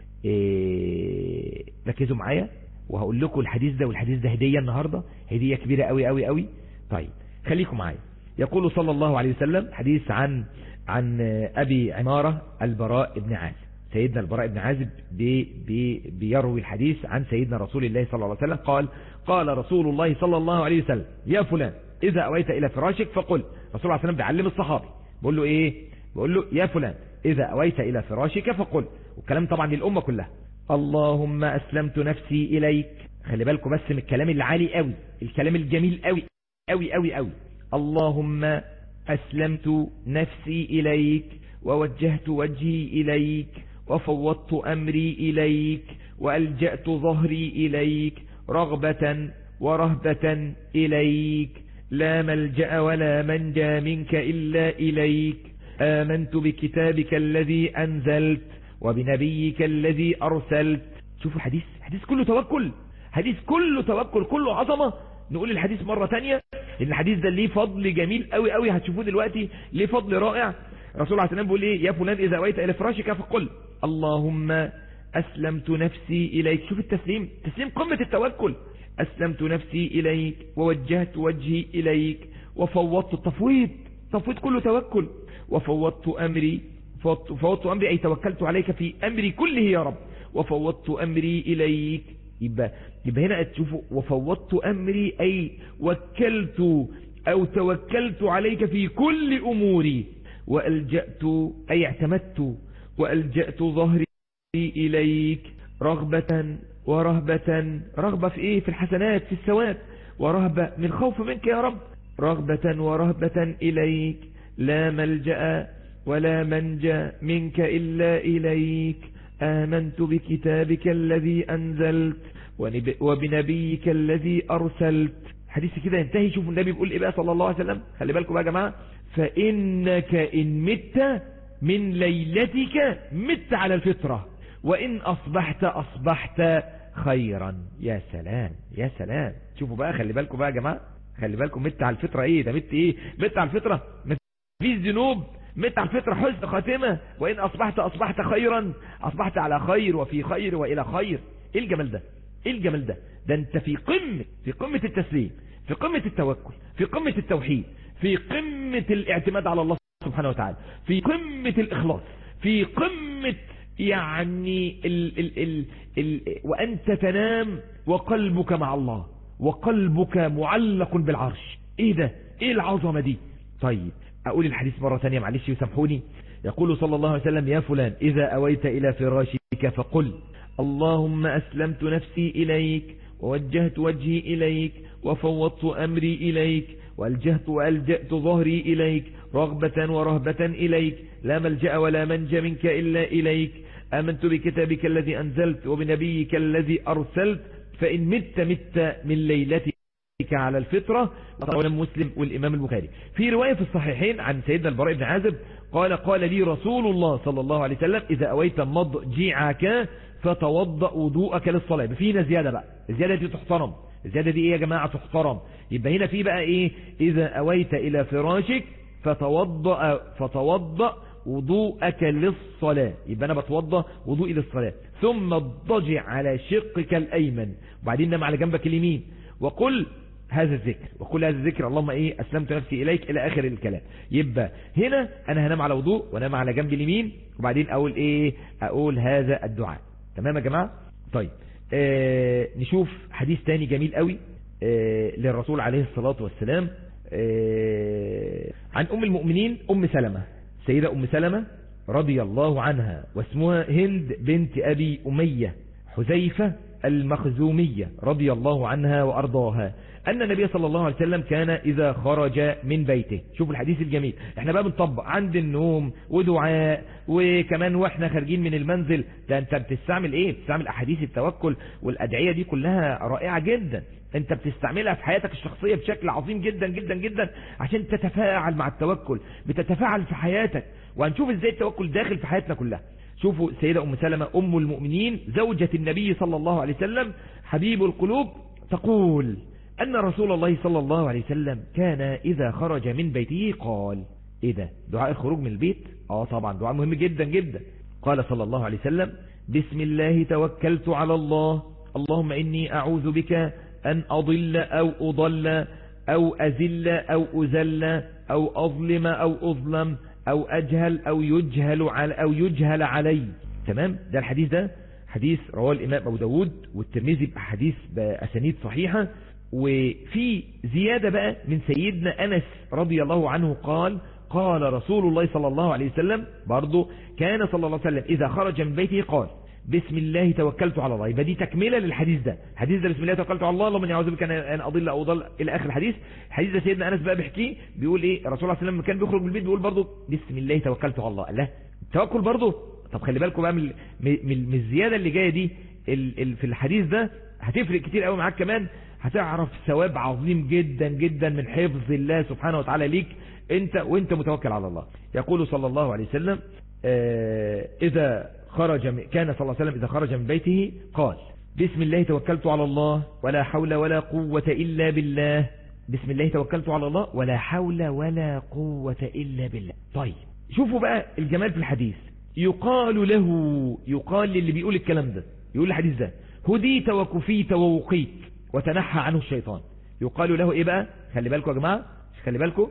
Speaker 4: إيه... ركزوا معايا وهقول لكم الحديث ده، والحديث ده هدية النهاردة، هدية كبيرة قوي قوي قوي. طيب خليكم معايا. يقول صلى الله عليه وسلم حديث عن عن ابي عمارة البراء بن عازب. سيدنا البراء بن عازب بي بي بيروي الحديث عن سيدنا رسول الله صلى الله عليه وسلم قال: قال رسول الله صلى الله عليه وسلم: يا فلان إذا أويت إلى فراشك فقل. رسول الله صلى الله عليه وسلم بيعلم الصحابي، بقول له إيه؟ بقول له: يا فلان إذا أويت إلى فراشك فقل. والكلام طبعا للأمة كلها: اللهم أسلمت نفسي إليك. خلي بالكم بس من الكلام العالي قوي، الكلام الجميل قوي قوي قوي قوي. اللهم أسلمت نفسي إليك ووجهت وجهي إليك وفوضت أمري إليك وألجأت ظهري إليك رغبة ورهبة إليك، لا ملجأ ولا منجى منك إلا إليك. آمنت بكتابك الذي أنزلت وبنبيك الذي أرسلت. شوفوا حديث حديث كله توكل، حديث كله توكل، كله عظمة. نقول الحديث مرة تانية، لأن الحديث ده ليه فضل جميل قوي قوي، هتشوفوه دلوقتي ليه فضل رائع. رسول الله عليه وسلم بيقول ايه؟ يا فلان إذا أويت إلى فراشك فقل اللهم أسلمت نفسي إليك. شوف التسليم، تسليم قمة التوكل. أسلمت نفسي إليك ووجهت وجهي إليك وفوضت. التفويض تفويض كله توكل. وفوضت أمري، فوضت أمري أي توكلت عليك في أمري كله يا رب. وفوضت أمري إليك. يبقى, يبقى هنا تشوفوا وفوضت أمري أي وكلت أو توكلت عليك في كل أموري. وألجأت أي اعتمدت وألجأت ظهري إليك رغبة ورهبة. رغبة في إيه؟ في الحسنات، في الثواب. ورهبة من خوف منك يا رب. رغبة ورهبة إليك، لا ملجأ ولا منجى منك إلا إليك. آمنت بكتابك الذي أنزلت وبنبيك الذي أرسلت. حديث كده ينتهي. شوفوا النبي بيقول إيه بقى صلى الله عليه وسلم، خلي بالكم بقى يا جماعة: فإنك إن مت من ليلتك مت على الفطرة، وإن أصبحت أصبحت خيرا. يا سلام يا سلام. شوفوا بقى، خلي بالكم بقى يا جماعة، خلي بالكم مت على الفطرة. ايه ده؟ مت ايه؟ مت على الفطرة، مفيش ذنوب، مت على الفطرة، حسن خاتمة. وإن أصبحت أصبحت خيرا، أصبحت على خير وفي خير وإلى خير. ايه الجمال ده؟ ايه الجمال ده؟ ده انت في قمة في قمة التسليم، في قمة التوكل، في قمة التوحيد، في قمة الاعتماد على الله سبحانه وتعالى، في قمة الإخلاص، في قمة يعني ال ال ال ال وأنت تنام وقلبك مع الله وقلبك معلق بالعرش. ايه ده؟ ايه العظمة دي؟ طيب اقول الحديث مرة ثانية معلش يسامحوني. يقول صلى الله عليه وسلم: يا فلان إذا أويت إلى فراشك فقل اللهم أسلمت نفسي إليك ووجهت وجهي إليك وفوضت أمري إليك وألجأت وألجأت ظهري إليك رغبة ورهبة إليك، لا ملجأ ولا منجى منك إلا إليك. آمنت بكتابك الذي أنزلت وبنبيك الذي أرسلت، فإن مت مت من ليلتك على الفطرة. رواه مسلم والإمام البخاري. في رواية في الصحيحين عن سيدنا البراء بن عازب قال: قال لي رسول الله صلى الله عليه وسلم: إذا أويت مضجعك فتوضأ وضوءك للصلاة. فينا زيادة بقى، الزيادة دي تحترم. الزيادة دي ايه يا جماعة؟ تحترم. يبقى هنا في بقى ايه؟ إذا أويت إلى فراشك فتوضأ فتوضأ وضوءك للصلاة، يبقى أنا بتوضى وضوئي للصلاة، ثم اضطجع على شقك الأيمن، وبعدين نام على جنبك اليمين، وقل هذا الذكر وقل هذا الذكر اللهم ايه اسلمت نفسي اليك الى اخر الكلام. يبقى هنا انا هنام على وضوء وانام على جنب اليمين، وبعدين اقول ايه اقول هذا الدعاء. تمام يا جماعة؟ طيب آه نشوف حديث تاني جميل قوي آه للرسول عليه الصلاة والسلام آه عن ام المؤمنين ام سلمة، سيدة ام سلمة رضي الله عنها، واسمها هند بنت ابي امية حذيفة المخزومية رضي الله عنها وأرضاها، أن النبي صلى الله عليه وسلم كان إذا خرج من بيته. شوفوا الحديث الجميل، احنا بقى بنطبق عند النوم ودعاء، وكمان واحنا خارجين من المنزل. ده انت بتستعمل ايه؟ بتستعمل أحاديث التوكل والأدعية دي كلها رائعة جدا، انت بتستعملها في حياتك الشخصية بشكل عظيم جدا جدا جدا عشان تتفاعل مع التوكل، بتتفاعل في حياتك، وهنشوف ازاي التوكل داخل في حياتنا كلها. شوفوا سيدة أم سلمة أم المؤمنين زوجة النبي صلى الله عليه وسلم حبيب القلوب تقول أن رسول الله صلى الله عليه وسلم كان إذا خرج من بيته قال. إيه ده؟ دعاء الخروج من البيت؟ آه طبعا دعاء مهم جدا جدا. قال صلى الله عليه وسلم بسم الله توكلت على الله، اللهم إني أعوذ بك أن أضل أو أضل أو أزل أو أزل أو أظلم أو أظلم أو أجهل أو يجهل على أو يجهل علي. تمام؟ ده الحديث ده حديث رواه الإمام أبو داود والترمذي بأحاديث بأسانيد صحيحة. وفي زيادة بقى من سيدنا أنس رضي الله عنه قال قال رسول الله صلى الله عليه وسلم برضو كان صلى الله عليه وسلم إذا خرج من بيته قال بسم الله توكلت على الله. يبقى دي تكملة للحديث ده. الحديث ده بسم الله توكلت على الله اللهم اني اعوذ بك ان اضل او اضل الى اخر الحديث. الحديث ده سيدنا انس بقى بيحكيه بيقول ايه الرسول صلى الله عليه وسلم كان بيخرج من البيت بيقول برضو بسم الله توكلت على الله. الله التوكل برضو. طب خلي بالكم بقى من من الزيادة اللي جاية دي في الحديث ده هتفرق كتير قوي معاك، كمان هتعرف ثواب عظيم جدا جدا من حفظ الله سبحانه وتعالى ليك انت وانت متوكل على الله. يقول صلى الله عليه وسلم آه اذا خرج كان صلى الله عليه وسلم إذا خرج من بيته قال بسم الله توكلت على الله ولا حول ولا قوة إلا بالله. بسم الله توكلت على الله ولا حول ولا قوة إلا بالله. طيب شوفوا بقى الجمال في الحديث. يقال له يقال للي بيقول الكلام ده يقول الحديث ده هديت وكفيت ووقيت وتنحى عنه الشيطان. يقال له ايه بقى؟ خلي بالكم يا جماعة خلي بالكم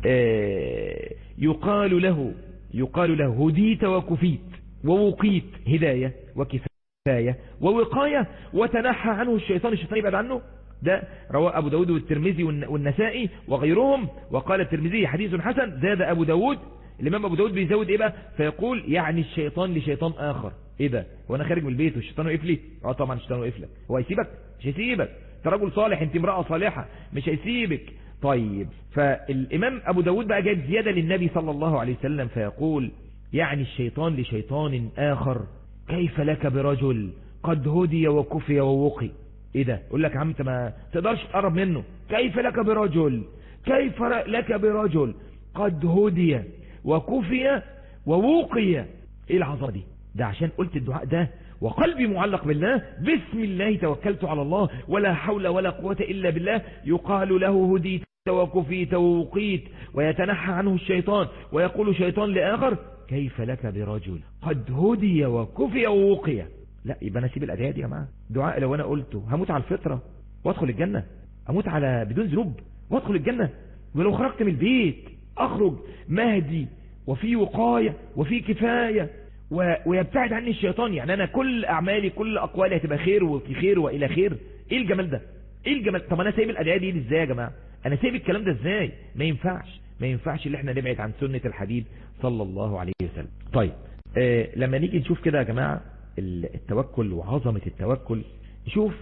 Speaker 4: آه يقال له يقال له هديت وكفيت ووقيت هداية وكفاية ووقاية وتنحى عنه الشيطان، الشيطان يبعد عنه. ده رواه أبو داود والترمذي والنسائي وغيرهم. وقال الترمذي حديث حسن. زاد أبو داود الإمام أبو داود بيزود إيه بقى فيقول يعني الشيطان لشيطان آخر. إيه ده؟ وأنا خارج من البيت والشيطان وقف لي؟ آه طبعا الشيطان وقف لك. هو هيسيبك؟ مش هيسيبك. أنت رجل صالح، أنت امرأة صالحة، مش هيسيبك. طيب فالإمام أبو داود بقى جايب زيادة للنبي صلى الله عليه وسلم فيقول يعني الشيطان لشيطان آخر كيف لك برجل قد هدي وكفي ووقي. ايه ده؟ يقول لك يا عم انت ما تقدرش تقرب منه. كيف لك برجل كيف لك برجل قد هدي وكفي ووقي. ايه العظمه دي؟ ده عشان قلت الدعاء ده وقلبي معلق بالله بسم الله توكلت على الله ولا حول ولا قوة إلا بالله. يقال له هديت وكفيت ووقيت ويتنحى عنه الشيطان ويقول الشيطان لآخر كيف لك برجل قد هدي وكفي ووقي. لا يبقى انا اسيب الادعيه دي يا جماعه. دعاء لو انا قلته هموت على الفطره وادخل الجنه، اموت على بدون ذنوب وادخل الجنه. ولو خرجت من البيت اخرج مهدي وفي وقايه وفي كفايه و... ويبتعد عني الشيطان. يعني انا كل اعمالي كل اقوالي هتبقى خير وفي خير والى خير. ايه الجمال ده؟ ايه الجمال؟ طب انا سايب الادعيه دي ازاي يا جماعه؟ انا سايب الكلام ده ازاي؟ ما ينفعش ما ينفعش اللي احنا نبعد عن سنة الحبيب صلى الله عليه وسلم. طيب آه لما نيجي نشوف كده يا جماعة التوكل وعظمة التوكل، نشوف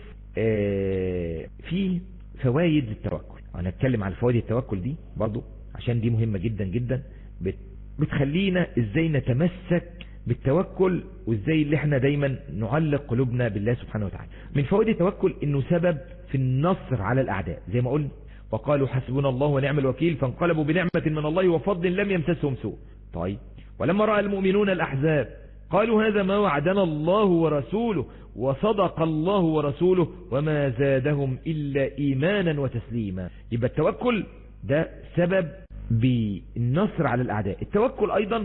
Speaker 4: آه في فوائد التوكل. انا اتكلم عن فوائد التوكل دي برضو عشان دي مهمة جدا جدا، بت بتخلينا ازاي نتمسك بالتوكل وازاي اللي احنا دايما نعلق قلوبنا بالله سبحانه وتعالى. من فوائد التوكل انه سبب في النصر على الاعداء زي ما قلنا وقالوا حسبنا الله ونعم الوكيل فانقلبوا بنعمة من الله وفضل لم يمسسهم سوء. طيب ولما رأى المؤمنون الأحزاب قالوا هذا ما وعدنا الله ورسوله وصدق الله ورسوله وما زادهم إلا إيمانا وتسليما. يبقى التوكل ده سبب بالنصر على الأعداء. التوكل أيضا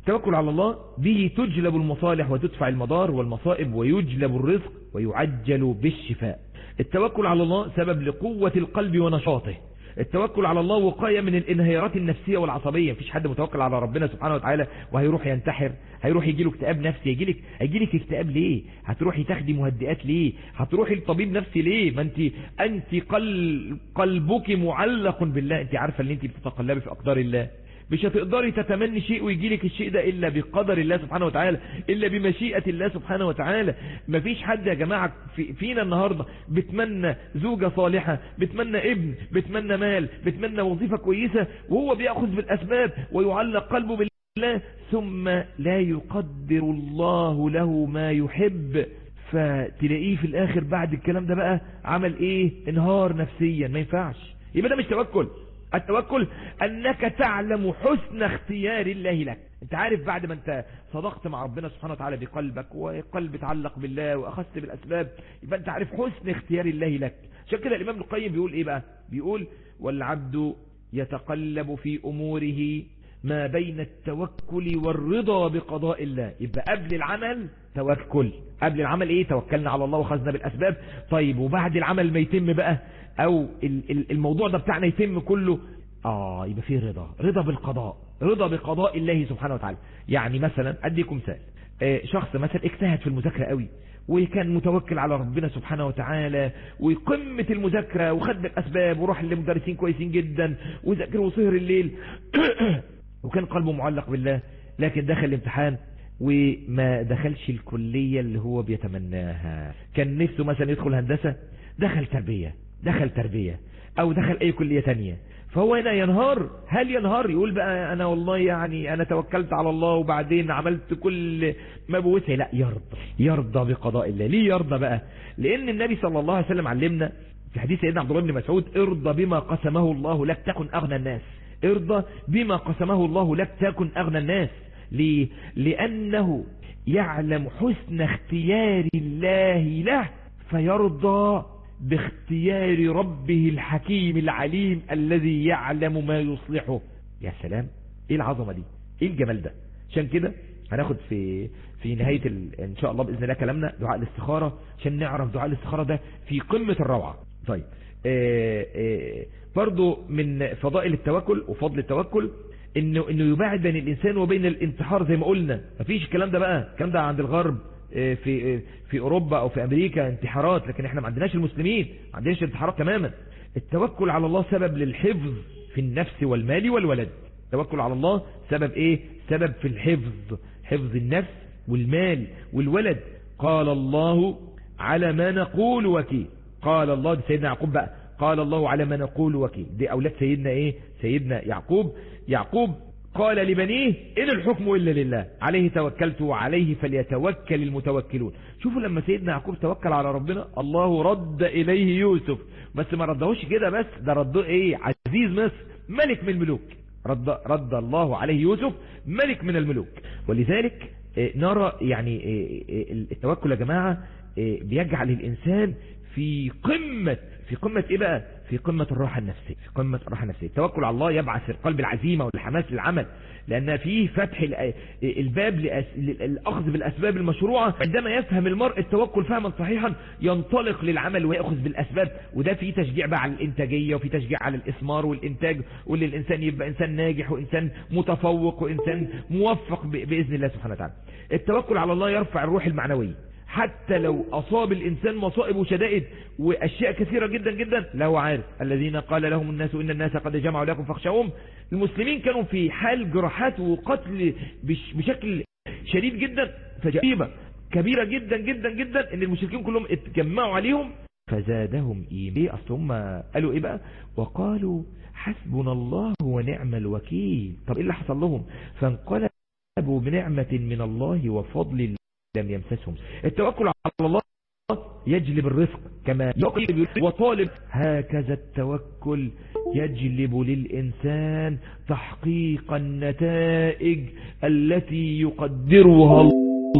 Speaker 4: التوكل على الله به تجلب المصالح وتدفع المضار والمصائب ويجلب الرزق ويعجل بالشفاء. التوكل على الله سبب لقوة القلب ونشاطه. التوكل على الله وقاية من الانهيارات النفسية والعصبية. مفيش حد متوكل على ربنا سبحانه وتعالى وهيروح ينتحر، هيروح يجيله اكتئاب نفسي. يجيلك هيجيلك اكتئاب ليه؟ هتروحي تاخدي مهدئات ليه؟ هتروحي لطبيب نفسي ليه؟ ما انت انت قل قلبك معلق بالله. انت عارفة ان انت بتتقلبي في اقدار الله، مش هتقدري تتمني شيء ويجيلك الشيء ده إلا بقدر الله سبحانه وتعالى، إلا بمشيئة الله سبحانه وتعالى. مفيش حد يا جماعة في فينا النهاردة بتمنى زوجة صالحة، بتمنى ابن، بتمنى مال، بتمنى وظيفة كويسة وهو بيأخذ بالأسباب ويعلق قلبه بالله ثم لا يقدر الله له ما يحب، فتلاقيه في الآخر بعد الكلام ده بقى عمل إيه؟ انهار نفسيا. ما ينفعش، يبقى ده مش توكل. التوكل أنك تعلم حسن اختيار الله لك. انت عارف بعد ما انت صدقت مع ربنا سبحانه وتعالى بقلبك وقلب تعلق بالله وأخذت بالأسباب، يبقى انت عارف حسن اختيار الله لك. عشان كده الإمام ابن القيم بيقول ايه بقى؟ بيقول والعبد يتقلب في أموره ما بين التوكل والرضا بقضاء الله. يبقى قبل العمل توكل، قبل العمل ايه؟ توكلنا على الله وخذنا بالأسباب. طيب وبعد العمل ما يتم بقى او الموضوع ده بتاعنا يتم كله، اه يبقى فيه رضا، رضا بالقضاء، رضا بقضاء الله سبحانه وتعالى. يعني مثلا اديكم مثال، آه شخص مثلا اجتهد في المذاكرة قوي وكان متوكل على ربنا سبحانه وتعالى وقمة المذاكرة وخد بالأسباب وراح لمدرسين كويسين جدا وذاكر وسهر الليل وكان قلبه معلق بالله، لكن دخل الامتحان وما دخلش الكلية اللي هو بيتمناها. كان نفسه مثلا يدخل هندسة، دخل تربية، دخل تربية او دخل اي كلية تانية، فهو هنا ينهار. هل ينهار يقول بقى انا والله يعني انا توكلت على الله وبعدين عملت كل ما بوسعي؟ لا، يرضى، يرضى بقضاء الله. ليه يرضى بقى؟ لان النبي صلى الله عليه وسلم علمنا في حديث سيدنا عبد الله بن مسعود ارضى بما قسمه الله لك تكن اغنى الناس. ارضى بما قسمه الله لك تكن اغنى الناس. ليه؟ لانه يعلم حسن اختيار الله له فيرضى باختيار ربه الحكيم العليم الذي يعلم ما يصلحه. يا سلام، ايه العظمة دي، ايه الجمال ده. عشان كده هناخد في في نهاية ان شاء الله بإذن الله كلامنا دعاء الاستخارة، عشان نعرف دعاء الاستخارة ده في قمة الروعة. طيب آآ آآ برضو من فضائل التوكل وفضل التوكل انه انه يباعد بين الانسان وبين الانتحار. زي ما قلنا مفيش الكلام ده بقى، الكلام ده عند الغرب في في اوروبا او في امريكا انتحارات، لكن احنا ما عندناش المسلمين ما عندناش انتحارات تماما. التوكل على الله سبب للحفظ في النفس والمال والولد. التوكل على الله سبب ايه؟ سبب في الحفظ، حفظ النفس والمال والولد. قال الله على ما نقول وكيل. قال الله، دي سيدنا يعقوب بقى، قال الله على ما نقول وكيل. دي اولاد سيدنا ايه؟ سيدنا يعقوب. يعقوب قال لبنيه إن الحكم إلا لله عليه توكلت وعليه فليتوكل المتوكلون. شوفوا لما سيدنا يعقوب توكل على ربنا الله رد إليه يوسف، بس ما ردهوش كده بس، ده رده إيه؟ عزيز مصر، ملك من الملوك. رد, رد الله عليه يوسف ملك من الملوك. ولذلك نرى يعني التوكل يا جماعة بيجعل الإنسان في قمة في قمة ايه بقى؟ في قمة الراحة النفسية، في قمة الراحة النفسية. التوكل على الله يبعث في القلب العزيمة والحماس للعمل، لأن فيه فتح الباب للأخذ بالأسباب المشروعة. عندما يفهم المرء التوكل فهما صحيحا ينطلق للعمل ويأخذ بالأسباب، وده فيه تشجيع بقى على الإنتاجية وفيه تشجيع على الإثمار والإنتاج، واللي الإنسان يبقى إنسان ناجح وإنسان متفوق وإنسان موفق بإذن الله سبحانه وتعالى. التوكل على الله يرفع الروح المعنوية، حتى لو أصاب الإنسان مصائب وشدائد وأشياء كثيرة جدا جدا له عارف. الذين قال لهم الناس إن الناس قد جمعوا لكم فاخشوهم. المسلمين كانوا في حال جراحات وقتل بشكل شديد جدا، فجريمة كبيرة جدا جدا جدا ان المشركين كلهم اتجمعوا عليهم فزادهم إيمان. ايه اصل هم قالوا ايه بقى؟ وقالوا حسبنا الله ونعم الوكيل. طب ايه اللي حصل لهم؟ فانقلبوا بنعمة من الله وفضل لم يمسسهم. التوكل على الله يجلب الرزق كما يقلب وطالب. هكذا التوكل يجلب للإنسان تحقيق النتائج التي يقدرها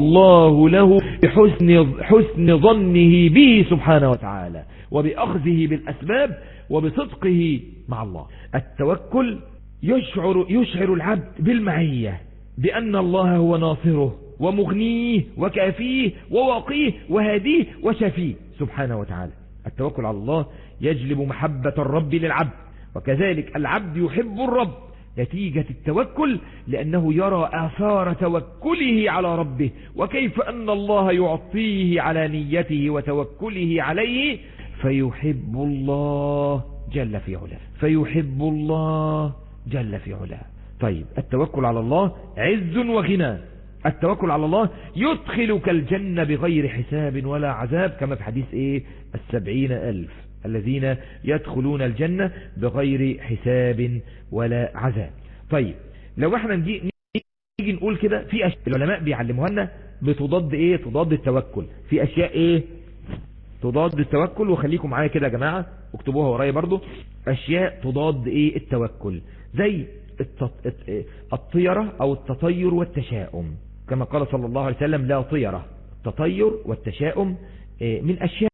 Speaker 4: الله له بحسن حسن ظنه به سبحانه وتعالى وبأخذه بالأسباب وبصدقه مع الله. التوكل يشعر يشعر العبد بالمعية بأن الله هو ناصره ومغنيه وكافيه وواقيه وهاديه وشفيه سبحانه وتعالى. التوكل على الله يجلب محبة الرب للعبد، وكذلك العبد يحب الرب نتيجة التوكل، لأنه يرى آثار توكله على ربه، وكيف أن الله يعطيه على نيته وتوكله عليه، فيحب الله جل في علاه، فيحب الله جل في علاه. طيب التوكل على الله عز وغنى. التوكل على الله يدخلك الجنة بغير حساب ولا عذاب، كما في حديث ايه السبعين ألف الذين يدخلون الجنة بغير حساب ولا عذاب. طيب لو احنا نجي, نيجي نقول كده في أشياء العلماء بيعلموها لنا بتضاد ايه، تضاد التوكل. في اشياء ايه تضاد التوكل، وخليكم معايا كده يا جماعة اكتبوها ورايا برضو. اشياء تضاد ايه التوكل، زي الطيرة او التطير والتشاؤم، كما قال صلى الله عليه وسلم لا طيرة. التطير والتشاؤم من اشياء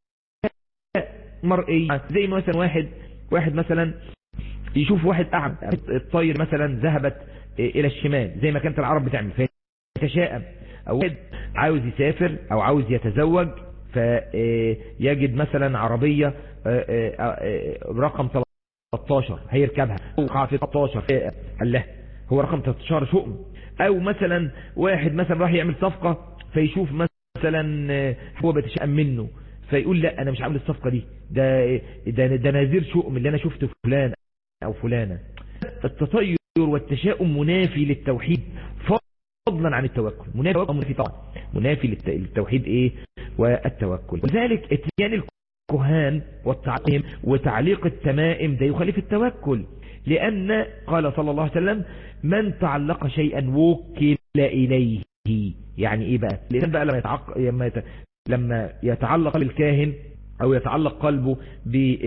Speaker 4: مرئية، زي مثلا واحد واحد مثلا يشوف واحد اعمى، الطير مثلا ذهبت الى الشمال زي ما كانت العرب بتعمل فيتشاءم، او واحد عاوز يسافر او عاوز يتزوج فيجد مثلا عربية رقم ثلاثة عشر هيركبها، وقع في ثلاثة عشر الله هو رقم ثلاثة عشر شؤم. او مثلا واحد مثلا راح يعمل صفقة فيشوف مثلا هو بيتشائم منه فيقول لا انا مش عامل الصفقة دي، ده ده, ده نذير شؤم اللي انا شفته فلان او فلانة. التطير والتشاؤم منافي للتوحيد فضلا عن التوكل، منافي طبعا منافي للتوحيد ايه والتوكل. وذلك اتيان الكهان والتعليم وتعليق التمائم ده يخالف التوكل، لأن قال صلى الله عليه وسلم من تعلق شيئا وكل إليه. يعني ايه بقى؟ لأن بقى لما يتعلق لما لما يتعلق بالكاهن او يتعلق قلبه بال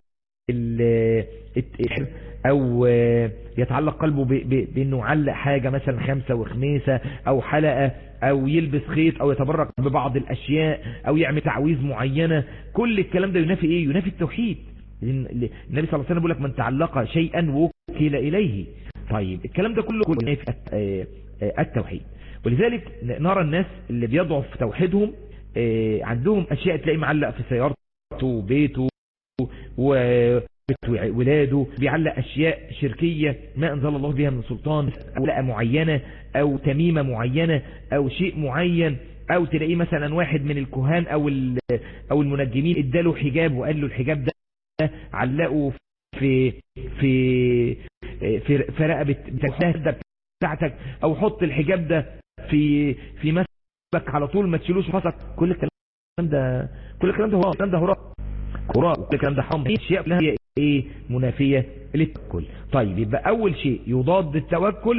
Speaker 4: او يتعلق قلبه بانه علق حاجة مثلا خمسة وخميسة او حلقة او يلبس خيط او يتبرك ببعض الاشياء او يعمل تعويذ معينة، كل الكلام ده ينافي ايه؟ ينافي التوحيد. النبي صلى الله عليه وسلم بيقول لك من تعلق شيئا وكل اليه. طيب الكلام ده كله كله ينافي التوحيد. ولذلك نرى الناس اللي بيضعف توحيدهم عندهم اشياء تلاقي معلق في سيارته وبيته وولاده، بيعلق اشياء شركية ما انزل الله بها من سلطان، او لقى معينة او تميمة معينة او شيء معين، او تلاقيه مثلا واحد من الكهان او او المنجمين اداله حجاب وقال له الحجاب ده علقه في في في في رقبة بتاعتك، او حط الحجاب ده في في مسبك على طول ما تشيلوش فصك. كل الكلام ده كل الكلام ده هو الكلام ده هراء هراء وكل الكلام ده حرام، اشياء لها ايه منافية للتوكل. طيب يبقى اول شيء يضاد التوكل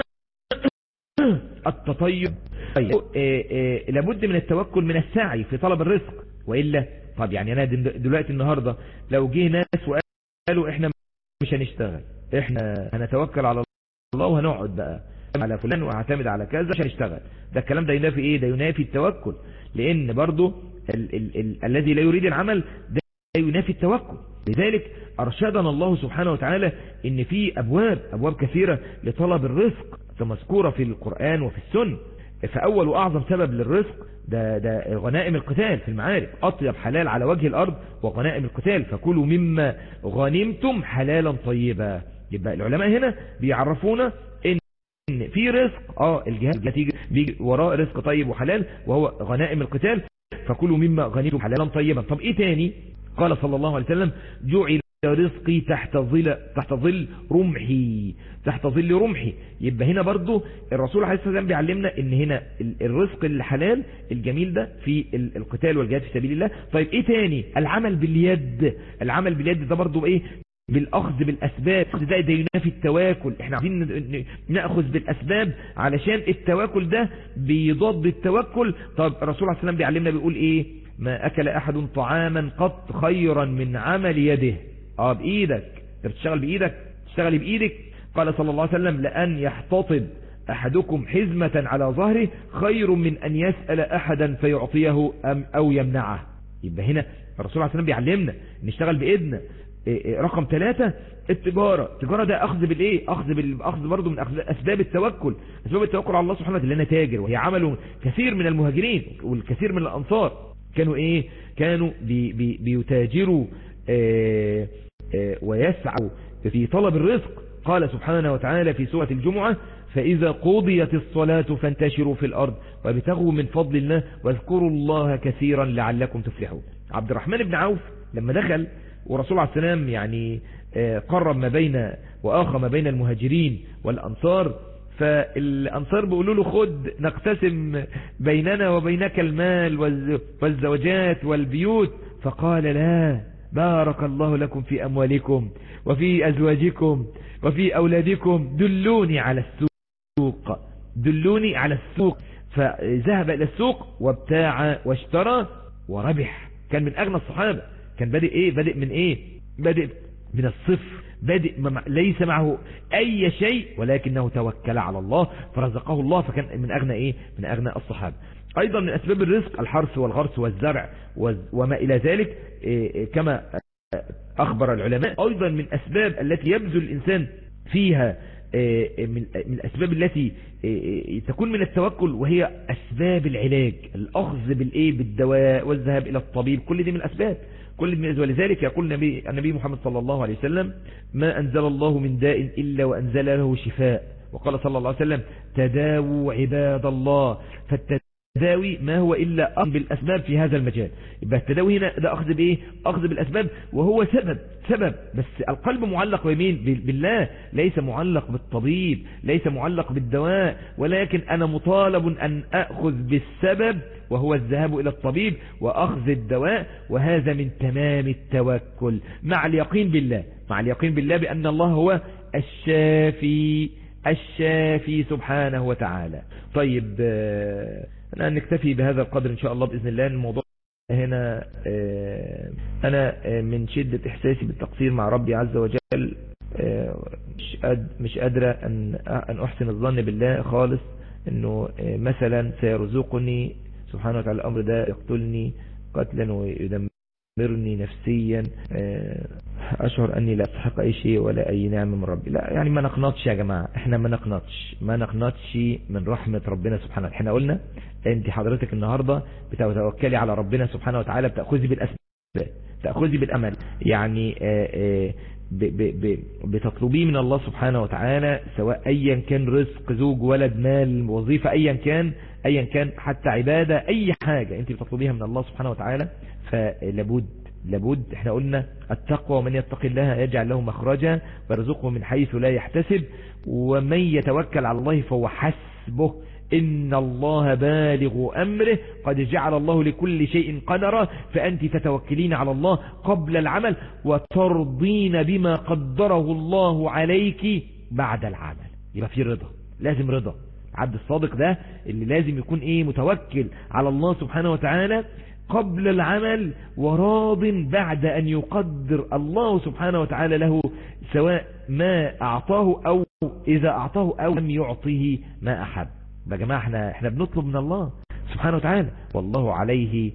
Speaker 4: التطيب. طيب إيه إيه لابد من التوكل من السعي في طلب الرزق، وإلا طب يعني انا دلوقتي النهاردة لو جه ناس وقالوا احنا مش هنشتغل، احنا هنتوكل على الله وهنقعد بقى على فلان واعتمد على كذا مش هنشتغل، ده الكلام ده ينافي ايه؟ ده ينافي التوكل، لان برضو ال ال ال الذي لا يريد العمل ده ينافي التوكل. لذلك أرشدنا الله سبحانه وتعالى إن في أبواب أبواب كثيرة لطلب الرزق مذكورة في القرآن وفي السنة. فأول وأعظم سبب للرزق ده, ده غنائم القتال في المعارك، أطيب حلال على وجه الأرض وغنائم القتال، فكلوا مما غنمتم حلالا طيبا. يبقى العلماء هنا بيعرفونا إن في رزق اه الجهاد بيجي بيجي وراء رزق طيب وحلال وهو غنائم القتال، فكلوا مما غنمتم حلالا طيبا. طب ايه تاني؟ قال صلى الله عليه وسلم جعل رزقي تحت ظل تحت ظل رمحي تحت ظل رمحي. يبقى هنا برضو الرسول عليه الصلاة والسلام بيعلمنا ان هنا الرزق الحلال الجميل ده في القتال والجهاد في سبيل الله. طيب ايه تاني؟ العمل باليد. العمل باليد ده برضو ايه؟ بالاخذ بالاسباب. ده ده ينافي التواكل. احنا عايزين ناخذ بالاسباب علشان التواكل ده بيضاد التوكل. طب الرسول عليه الصلاة والسلام بيعلمنا بيقول ايه؟ ما اكل احد طعاما قط خيرا من عمل يده. اه بايدك، انت بتشتغل بايدك، تشتغل بايدك. قال صلى الله عليه وسلم لأن يحتطب احدكم حزمة على ظهره خير من ان يسأل احدا فيعطيه أم او يمنعه. يبقى هنا الرسول عليه الصلاة والسلام بيعلمنا نشتغل بايدنا. رقم ثلاثة التجارة. التجارة ده أخذ بالإيه؟ أخذ بالأخذ برضه من أسباب التوكل. أسباب التوكل على الله سبحانه وتعالى اللي أنا تاجر، وهي عمله كثير من المهاجرين والكثير من الأنصار. كانوا إيه؟ كانوا بي بي بيتاجروا آآ آآ ويسعوا في طلب الرزق. قال سبحانه وتعالى في سورة الجمعة: فإذا قضيت الصلاة فانتشروا في الأرض وابتغوا من فضل الله واذكروا الله كثيرا لعلكم تفلحون. عبد الرحمن بن عوف لما دخل ورسول عليه السلام يعني قرب ما بين وآخى ما بين المهاجرين والأنصار، فالأنصار بيقولوا له: خد نقتسم بيننا وبينك المال والزوجات والبيوت. فقال: لا، بارك الله لكم في أموالكم وفي أزواجكم وفي أولادكم، دلوني على السوق، دلوني على السوق. فذهب إلى السوق وابتاع واشترى وربح. كان من أغنى الصحابة. كان بادئ إيه؟ بادئ من إيه؟ بادئ من الصفر، بادئ ليس معه أي شيء ولكنه توكل على الله فرزقه الله، فكان من أغنى إيه؟ من أغنى الصحابة. أيضا من أسباب الرزق الحرث والغرس والزرع وما إلى ذلك كما أخبر العلماء. أيضا من أسباب التي يبذل الإنسان فيها من الأسباب التي تكون من التوكل وهي أسباب العلاج، الأخذ بالإيه؟ بالدواء والذهاب إلى الطبيب. كل دي من الأسباب، كل دي من الأسباب. ولذلك يقول النبي, النبي محمد صلى الله عليه وسلم: ما أنزل الله من داء إلا وأنزل له شفاء. وقال صلى الله عليه وسلم: تداووا عباد الله. فالتداوي ما هو إلا أخذ بالأسباب في هذا المجال. يبقى التداوي هنا ده أخذ بإيه؟ أخذ بالأسباب، وهو سبب سبب بس القلب معلق بمين؟ بالله، ليس معلق بالطبيب، ليس معلق بالدواء، ولكن أنا مطالب أن أخذ بالسبب وهو الذهاب إلى الطبيب وأخذ الدواء. وهذا من تمام التوكل مع اليقين بالله، مع اليقين بالله بأن الله هو الشافي الشافي سبحانه وتعالى. طيب أنا نكتفي بهذا القدر إن شاء الله بإذن الله. الموضوع هنا أنا من شدة إحساسي بالتقصير مع ربي عز وجل مش قادرة أن أحسن الظن بالله خالص أنه مثلا سيرزقني سبحانه وتعالى. الأمر ده يقتلني قتلا ويدمرني نفسيا، أشعر أني لا أستحق أي شيء ولا أي نعمة من ربي. لا يعني ما نقنطش يا جماعة، احنا ما نقنطش ما نقنطش من رحمة ربنا سبحانه وتعالى. احنا قلنا انت حضرتك النهاردة بتتوكلي على ربنا سبحانه وتعالى، بتأخذي بالأسباب، تأخذي بالأمل، يعني بتطلبيه من الله سبحانه وتعالى، سواء أيا كان رزق، زوج، ولد، مال، وظيفة، أيا كان أيا كان حتى عبادة، أي حاجة أنت بتطلبيها من الله سبحانه وتعالى. فلابد لابد احنا قلنا التقوى: ومن يتق الله يجعل له مخرجا ويرزقه من حيث لا يحتسب ومن يتوكل على الله فهو حسبه إن الله بالغ أمره قد جعل الله لكل شيء قدرا. فأنت تتوكلين على الله قبل العمل وترضين بما قدره الله عليك بعد العمل. يبقى في رضا، لازم رضا. عبد الصادق ده اللي لازم يكون ايه؟ متوكل على الله سبحانه وتعالى قبل العمل وراض بعد أن يقدر الله سبحانه وتعالى له، سواء ما أعطاه أو إذا أعطاه أو لم يعطيه ما أحب. يا جماعة احنا احنا بنطلب من الله سبحانه وتعالى والله عليه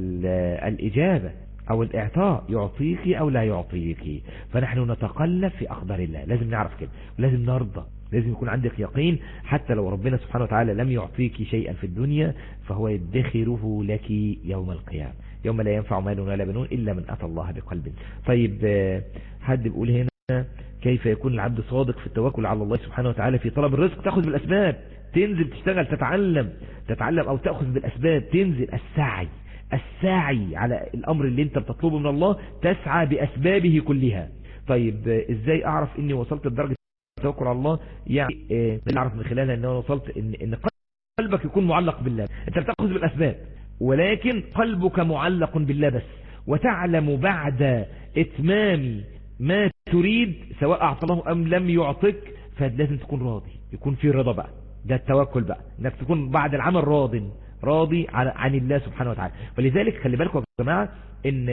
Speaker 4: الإجابة أو الإعطاء، يعطيك أو لا يعطيك. فنحن نتقلب في أقدار الله، لازم نعرف كده ولازم نرضى. لازم يكون عندك يقين حتى لو ربنا سبحانه وتعالى لم يعطيك شيئا في الدنيا فهو يدخره لك يوم القيامة، يوم لا ينفع مال ولا بنون إلا من أتى الله بقلب. طيب حد بيقول هنا: كيف يكون العبد صادق في التوكل على الله سبحانه وتعالى في طلب الرزق؟ تأخذ بالأسباب، تنزل تشتغل، تتعلم تتعلم أو تأخذ بالأسباب، تنزل السعي السعي على الأمر اللي انت بتطلبه من الله، تسعى بأسبابه كلها. طيب ازاي أعرف اني وصلت لدرجة التوكل على الله؟ يعني اه نعرف من خلالها ان انا وصلت ان, إن قلبك يكون معلق بالله. انت بتأخذ بالأسباب ولكن قلبك معلق بالله بس، وتعلم بعد اتمام ما تريد سواء أعطى الله أم لم يعطك، فلازم تكون راضي، يكون في رضا بقى. ده التوكل بقى، انك تكون بعد العمل راض راضي عن الله سبحانه وتعالى. ولذلك خلي بالكم يا جماعة ان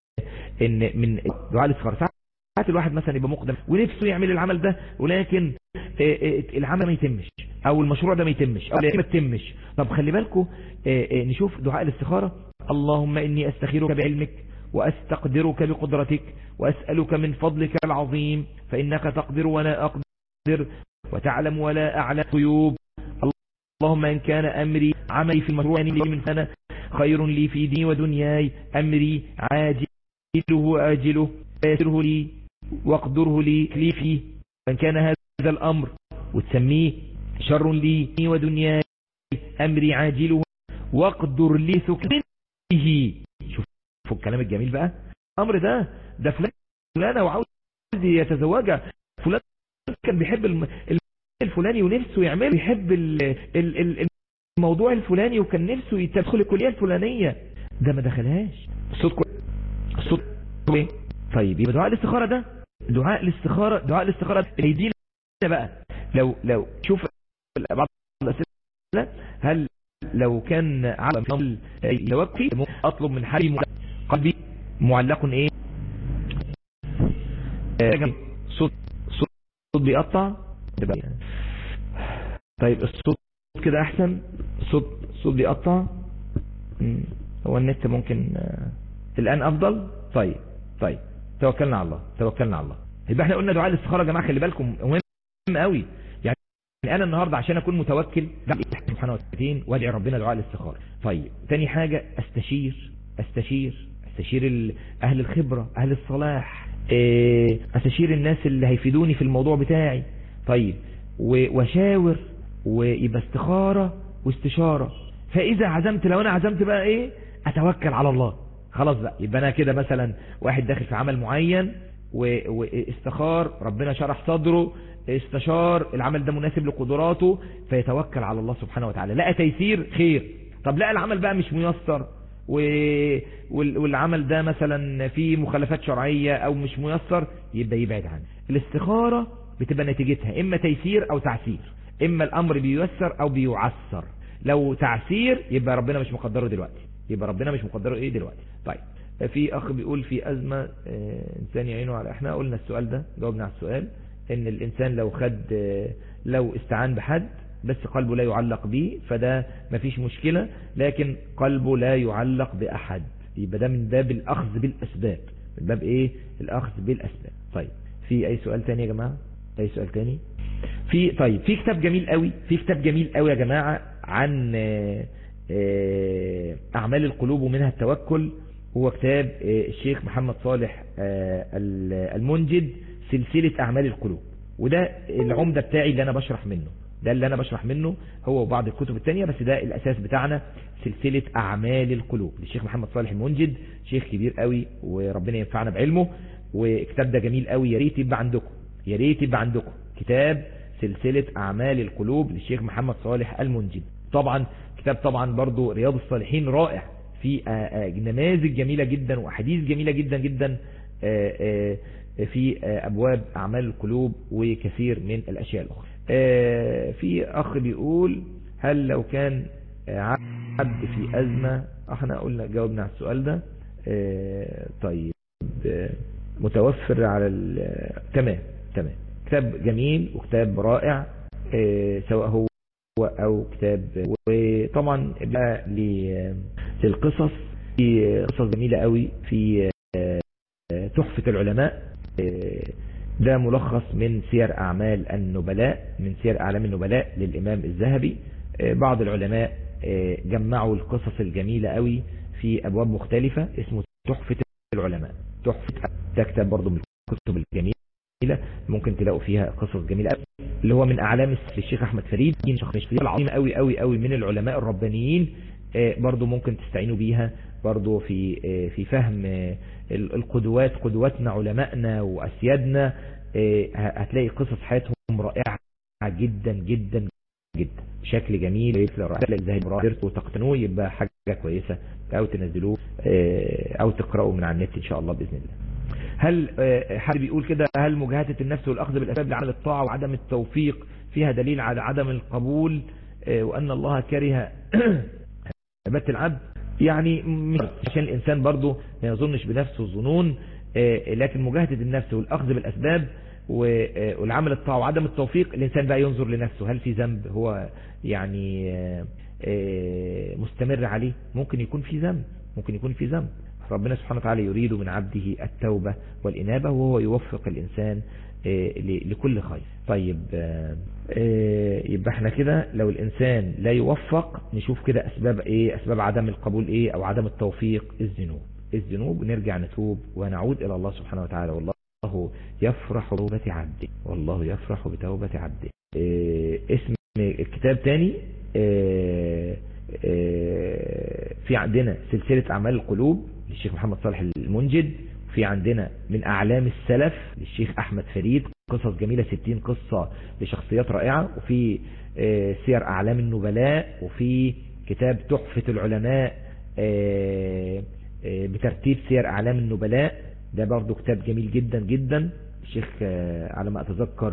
Speaker 4: ان من دعاء الاستخارة، ساعات الواحد مثلا يبقى مقدم ونفسه يعمل العمل ده ولكن العمل ما يتمش او المشروع ده ما يتمش او ما يتمش. طب خلي بالكم نشوف دعاء الاستخارة: اللهم اني استخيرك بعلمك وأستقدرك بقدرتك وأسألك من فضلك العظيم فإنك تقدر ولا أقدر وتعلم ولا أعلم الغيوب. اللهم إن كان أمري عملي في المشروع لي من سنة خير لي في ديني ودنياي أمري عاجله آجله فيسره لي واقدره لي لي فيه. وإن كان هذا الأمر وتسميه شر لي ودنياي أمري عاجله واقدر لي سكنه. شوف الكلام الجميل بقى. الأمر ده ده فلان فلانة وعاوز يتزوجها، فلان كان بيحب الفلاني ونفسه يعمل يحب الموضوع الفلاني وكان نفسه يدخل الكلية الفلانية، ده ما دخلهاش. الصوت الصوت ايه؟ طيب يبقى دعاء الاستخارة ده دعاء الاستخارة دعاء الاستخارة اللي يدينا بقى. لو لو شوف بعض الأسئلة، هل لو كان على يوقفي اطلب من حري قلبي معلق ايه؟ صوت صوت بيقطع. طيب الصوت كده احسن. الصوت صوت بيقطع. هو النت ممكن الان افضل. طيب طيب توكلنا على الله توكلنا على الله. يبقى احنا قلنا دعاء الاستخاره يا جماعه، خلي بالكم مهم قوي. يعني انا النهارده عشان اكون متوكل سبحانه وتعالى وادعي ربنا دعاء الاستخاره. طيب تاني حاجه استشير استشير استشير اهل الخبره اهل الصلاح، استشير الناس اللي هيفيدوني في الموضوع بتاعي. طيب وشاور، ويبقى استخاره واستشاره. فاذا عزمت، لو انا عزمت بقى ايه؟ اتوكل على الله. خلاص بقى يبقى انا كده مثلا واحد داخل في عمل معين واستخار، ربنا شرح صدره، استشار العمل ده مناسب لقدراته، فيتوكل على الله سبحانه وتعالى. لقى تيسير خير. طب لقى العمل بقى مش ميسر والعمل ده مثلا فيه مخالفات شرعية او مش ميسر، يبقى يبعد عنه. الاستخارة بتبقى نتيجتها اما تيسير او تعسير، اما الامر بييسر او بيعسر. لو تعسير يبقى ربنا مش مقدره دلوقتي، يبقى ربنا مش مقدره ايه دلوقتي. طيب في اخ بيقول في ازمة اه انسان يعينه على، احنا قلنا السؤال ده، جاوبنا على السؤال ان الانسان لو خد اه لو استعان بحد بس قلبه لا يعلق به فده مفيش مشكلة، لكن قلبه لا يعلق باحد، يبقى ده من باب الاخذ بالاسباب، من باب ايه؟ الاخذ بالاسباب. طيب في اي سؤال تاني يا جماعة؟ اي سؤال تاني؟ في طيب في كتاب جميل قوي في كتاب جميل قوي يا جماعة عن اه اه اعمال القلوب ومنها التوكل. هو كتاب الشيخ محمد صالح المنجد، سلسلة أعمال القلوب. وده العمدة بتاعي اللي أنا بشرح منه، ده اللي أنا بشرح منه هو وبعض الكتب التانية، بس ده الأساس بتاعنا سلسلة أعمال القلوب للشيخ محمد صالح المنجد، شيخ كبير قوي وربنا ينفعنا بعلمه. والكتاب ده جميل قوي، يا ريت يبقى عندكم يا ريت يبقى عندكم كتاب سلسلة أعمال القلوب للشيخ محمد صالح المنجد. طبعا كتاب طبعا برضو رياض الصالحين رائع، في نماذج جميلة جدا وأحاديث جميلة جدا جدا في أبواب أعمال القلوب وكثير من الأشياء الأخرى. في أخ بيقول هل لو كان عبد في أزمة، احنا قلنا جاوبنا على السؤال ده. طيب متوفر على تمام تمام كتاب جميل وكتاب رائع، سواء هو او كتاب. وطبعا بقى للقصص، في قصص جميلة قوي في تحفة العلماء، ده ملخص من سير اعمال النبلاء، من سير اعلام النبلاء للامام الذهبي. بعض العلماء جمعوا القصص الجميلة قوي في ابواب مختلفة، اسمه تحفة العلماء. تحفة ده كتاب برضو من الكتب الجميلة، ممكن تلاقوا فيها قصص جميلة قوي، اللي هو من اعلام الشيخ احمد فريد، شخصية العظيمة قوي قوي قوي من العلماء الربانيين. برضو ممكن تستعينوا بيها برضو في في فهم القدوات، قدواتنا علمائنا واسيادنا. هتلاقي قصص حياتهم رائعة جدا جدا جدا بشكل جميل. زي قدرتوا تقتنوه يبقى حاجة كويسة، او تنزلوه او تقرأوا من على النت ان شاء الله بإذن الله. هل حد بيقول كده، هل مجاهدة النفس والأخذ بالأسباب لعمل الطاعة وعدم التوفيق فيها دليل على عدم القبول، وأن الله كره عبادة العبد؟ يعني مش عشان الإنسان برضو ما يظنش بنفسه الظنون، لكن مجاهدة النفس والأخذ بالأسباب والعمل الطاعة وعدم التوفيق، الإنسان بقى ينظر لنفسه، هل في ذنب هو يعني مستمر عليه؟ ممكن يكون في ذنب، ممكن يكون في ذنب ربنا سبحانه وتعالى يريد من عبده التوبة والإنابة، وهو يوفق الإنسان لكل خير. طيب يبقى احنا كده لو الإنسان لا يوفق نشوف كده أسباب إيه، أسباب عدم القبول إيه أو عدم التوفيق. الذنوب الذنوب ونرجع نتوب ونعود إلى الله سبحانه وتعالى. والله يفرح بتوبة عبده، والله يفرح بتوبة عبده. اسم الكتاب تاني في عندنا سلسلة أعمال القلوب للشيخ محمد صالح المنجد، في عندنا من أعلام السلف للشيخ أحمد فريد، قصص جميلة ستين قصة لشخصيات رائعة، وفي سير أعلام النبلاء، وفي كتاب تحفة العلماء بترتيب سير أعلام النبلاء، ده برضو كتاب جميل جدا جدا. الشيخ على ما أتذكر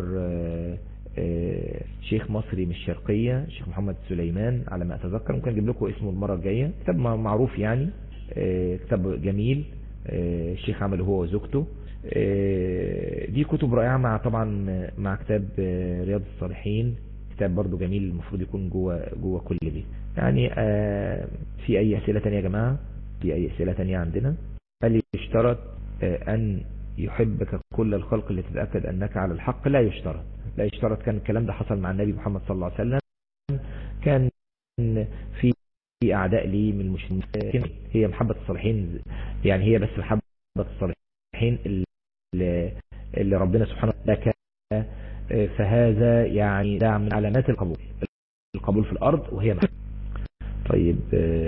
Speaker 4: شيخ مصري من الشرقية، الشيخ محمد سليمان على ما أتذكر، ممكن أجيب لكم اسمه المرة الجاية. كتاب معروف يعني، كتاب جميل، الشيخ عمله هو وزوجته. دي كتب رائعة، مع طبعا مع كتاب رياض الصالحين، كتاب برضو جميل المفروض يكون جوه جوه كل بيت يعني. في أي أسئلة تانية يا جماعة؟ في أي أسئلة تانية عندنا؟ هل يشترط أن يحبك كل الخلق لتتأكد أنك على الحق؟ لا يشترط، لا يشترط. كان الكلام ده حصل مع النبي محمد صلى الله عليه وسلم، كان في أعداء لي من المشركين، هي محبة الصالحين يعني، هي بس محبة الصالحين اللي, اللي ربنا سبحانه وتعالى، فهذا يعني ده من علامات القبول، القبول في الأرض وهي محبة. طيب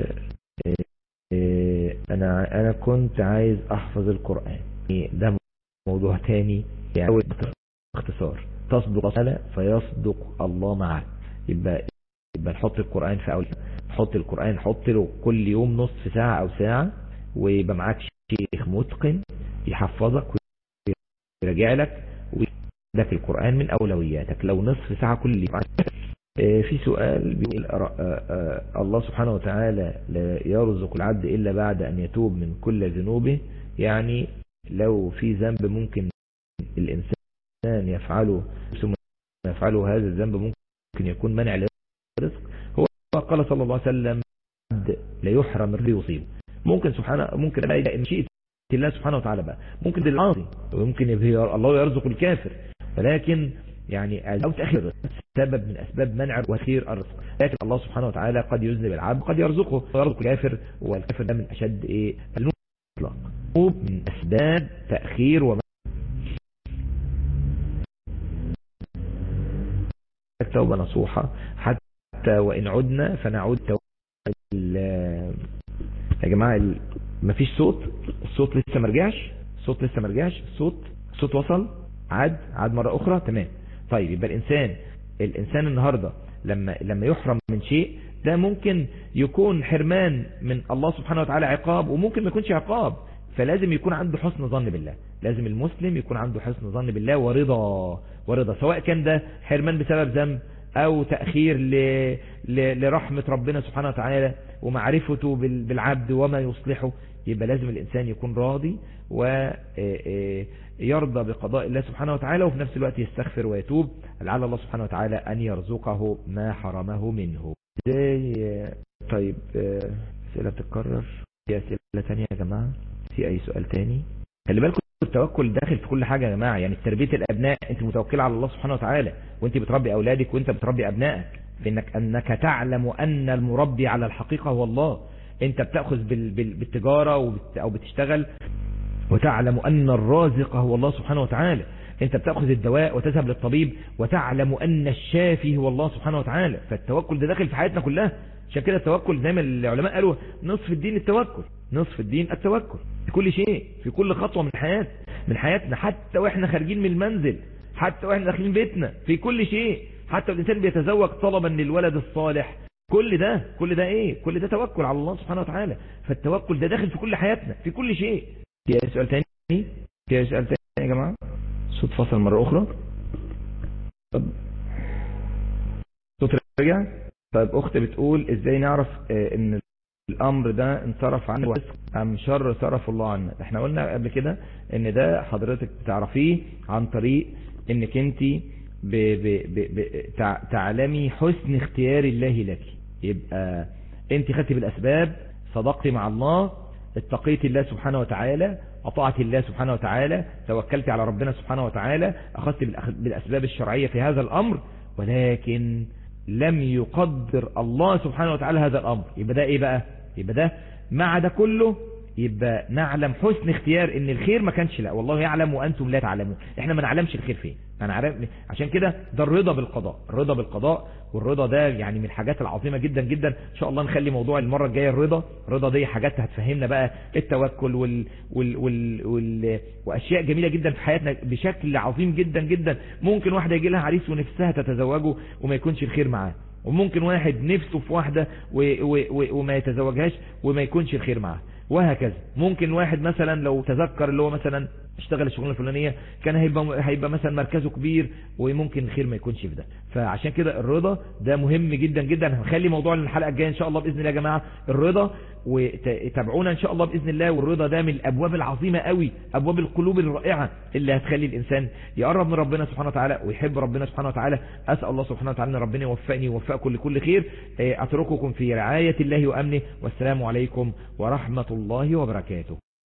Speaker 4: أنا أنا كنت عايز أحفظ القرآن، ده موضوع تاني يعني. باختصار، تصدق الله فيصدق الله معك. يبقى يبقى نحط القرآن في أول، نحط القرآن نحط له كل يوم نصف ساعة أو ساعة، ويبقى معاك شيخ متقن يحفظك ويراجع لك ويدك القرآن من أولوياتك. لو نصف ساعة كل يوم. في سؤال بيقول الله سبحانه وتعالى لا يرزق العبد إلا بعد أن يتوب من كل ذنوبه، يعني لو في ذنب ممكن الإنسان يفعله ثم يفعله هذا الذنب ممكن يكون منع للرزق. هو قال صلى الله عليه وسلم لا يحرم الرزق يصيبه. ممكن سبحانه ممكن بقى مشيئة الله سبحانه وتعالى بقى، ممكن للعاصي وممكن الله يرزق الكافر، ولكن يعني أو تأخير سبب من أسباب منع وتأخير الرزق. لكن الله سبحانه وتعالى قد يذنب العبد قد يرزقه ويرزق الكافر، والكافر ده من أشد إيه المطلق من أسباب تأخير ومنع. التوبة نصوحة حتى وإن عدنا فنعود توبة. يا جماعة مفيش صوت، الصوت لسه مرجعش، الصوت لسه مرجعش، الصوت الصوت وصل، عاد عاد مرة أخرى، تمام. طيب يبقى الإنسان الإنسان النهاردة لما لما يحرم من شيء، ده ممكن يكون حرمان من الله سبحانه وتعالى عقاب، وممكن ما يكونش عقاب، فلازم يكون عنده حسن ظن بالله. لازم المسلم يكون عنده حسن ظن بالله ورضا ورضا سواء كان ده حرمان بسبب ذنب أو تأخير ل... ل... لرحمة ربنا سبحانه وتعالى ومعرفته بال... بالعبد وما يصلحه. يبقى لازم الإنسان يكون راضي ويرضى بقضاء الله سبحانه وتعالى، وفي نفس الوقت يستغفر ويتوب لعل الله سبحانه وتعالى أن يرزقه ما حرمه منه. زي طيب أسئلة تتكرر، في أسئلة تانية يا جماعة؟ في أي سؤال تاني؟ خلي بالكم التوكل داخل في كل حاجة يا جماعة. يعني تربية الأبناء أنت متوكل على الله سبحانه وتعالى، وأنت بتربي أولادك وأنت بتربي أبنائك، فإنك أنك تعلم أن المربي على الحقيقة هو الله. أنت بتأخذ بال... بال... بالتجارة وبت... أو بتشتغل وتعلم أن الرازق هو الله سبحانه وتعالى. أنت بتأخذ الدواء وتذهب للطبيب وتعلم أن الشافي هو الله سبحانه وتعالى. فالتوكل ده داخل في حياتنا كلها. عشان كده التوكل زي ما العلماء قالوا نصف الدين التوكل، نصف الدين التوكل في كل شيء، في كل خطوة من حياتنا من حياتنا حتى واحنا خارجين من المنزل، حتى واحنا داخلين بيتنا، في كل شيء، حتى الإنسان بيتزوج طلبا للولد الصالح، كل ده كل ده ايه كل ده توكل على الله سبحانه وتعالى. فالتوكل ده داخل في كل حياتنا في كل شيء. في سؤال تاني؟ في سؤال تاني يا جماعة؟ صوت فصل مرة أخرى. طب صوت رجع. طيب أخت بتقول ازاي نعرف ان الأمر ده انصرف عنه أم شر صرف الله عنه؟ احنا قلنا قبل كده ان ده حضرتك بتعرفيه عن طريق انك انت ب ب ب تعلمي حسن اختيار الله لك. يبقى انت خدتي بالأسباب، صدقتي مع الله، اتقيت الله سبحانه وتعالى، أطعت الله سبحانه وتعالى، توكلت على ربنا سبحانه وتعالى، أخذت بالأسباب الشرعية في هذا الأمر، ولكن لم يقدر الله سبحانه وتعالى هذا الأمر. يبقى ده إيه بقى؟ يبقى ده مع ده كله يبقى نعلم حسن اختيار ان الخير ما كانش، لا والله يعلم وانتم لا تعلمون. احنا ما نعلمش الخير فين، ما نعرف. عشان كده ده الرضا بالقضاء، الرضا بالقضاء والرضا ده يعني من الحاجات العظيمة جدا جدا. ان شاء الله نخلي موضوع المرة الجاية الرضا. الرضا دي حاجات هتفهمنا بقى التوكل وال... وال... وال... وال... واشياء جميلة جدا في حياتنا بشكل عظيم جدا جدا. ممكن واحدة يجي لها عريس ونفسها تتزوجه وما يكونش الخير معاه، وممكن واحد نفسه في واحدة و... و... و... وما يتزوجهاش وما يكونش الخير معاه، وهكذا. ممكن واحد مثلا لو تذكر اللي هو مثلا اشتغل الشغلانه الفلانيه كان هيبقى هيبقى مثلا مركزه كبير وممكن الخير ما يكونش في ده. فعشان كده الرضا ده مهم جدا جدا. هنخلي موضوع الحلقه الجايه ان شاء الله باذن الله يا جماعه الرضا، وتابعونا ان شاء الله باذن الله. والرضا ده من الابواب العظيمه قوي، ابواب القلوب الرائعه اللي هتخلي الانسان يقرب من ربنا سبحانه وتعالى ويحب ربنا سبحانه وتعالى. اسال الله سبحانه وتعالى ان ربنا يوفقني ويوفقكم لكل خير. اترككم في رعايه الله وامنه، والسلام عليكم ورحمه الله وبركاته.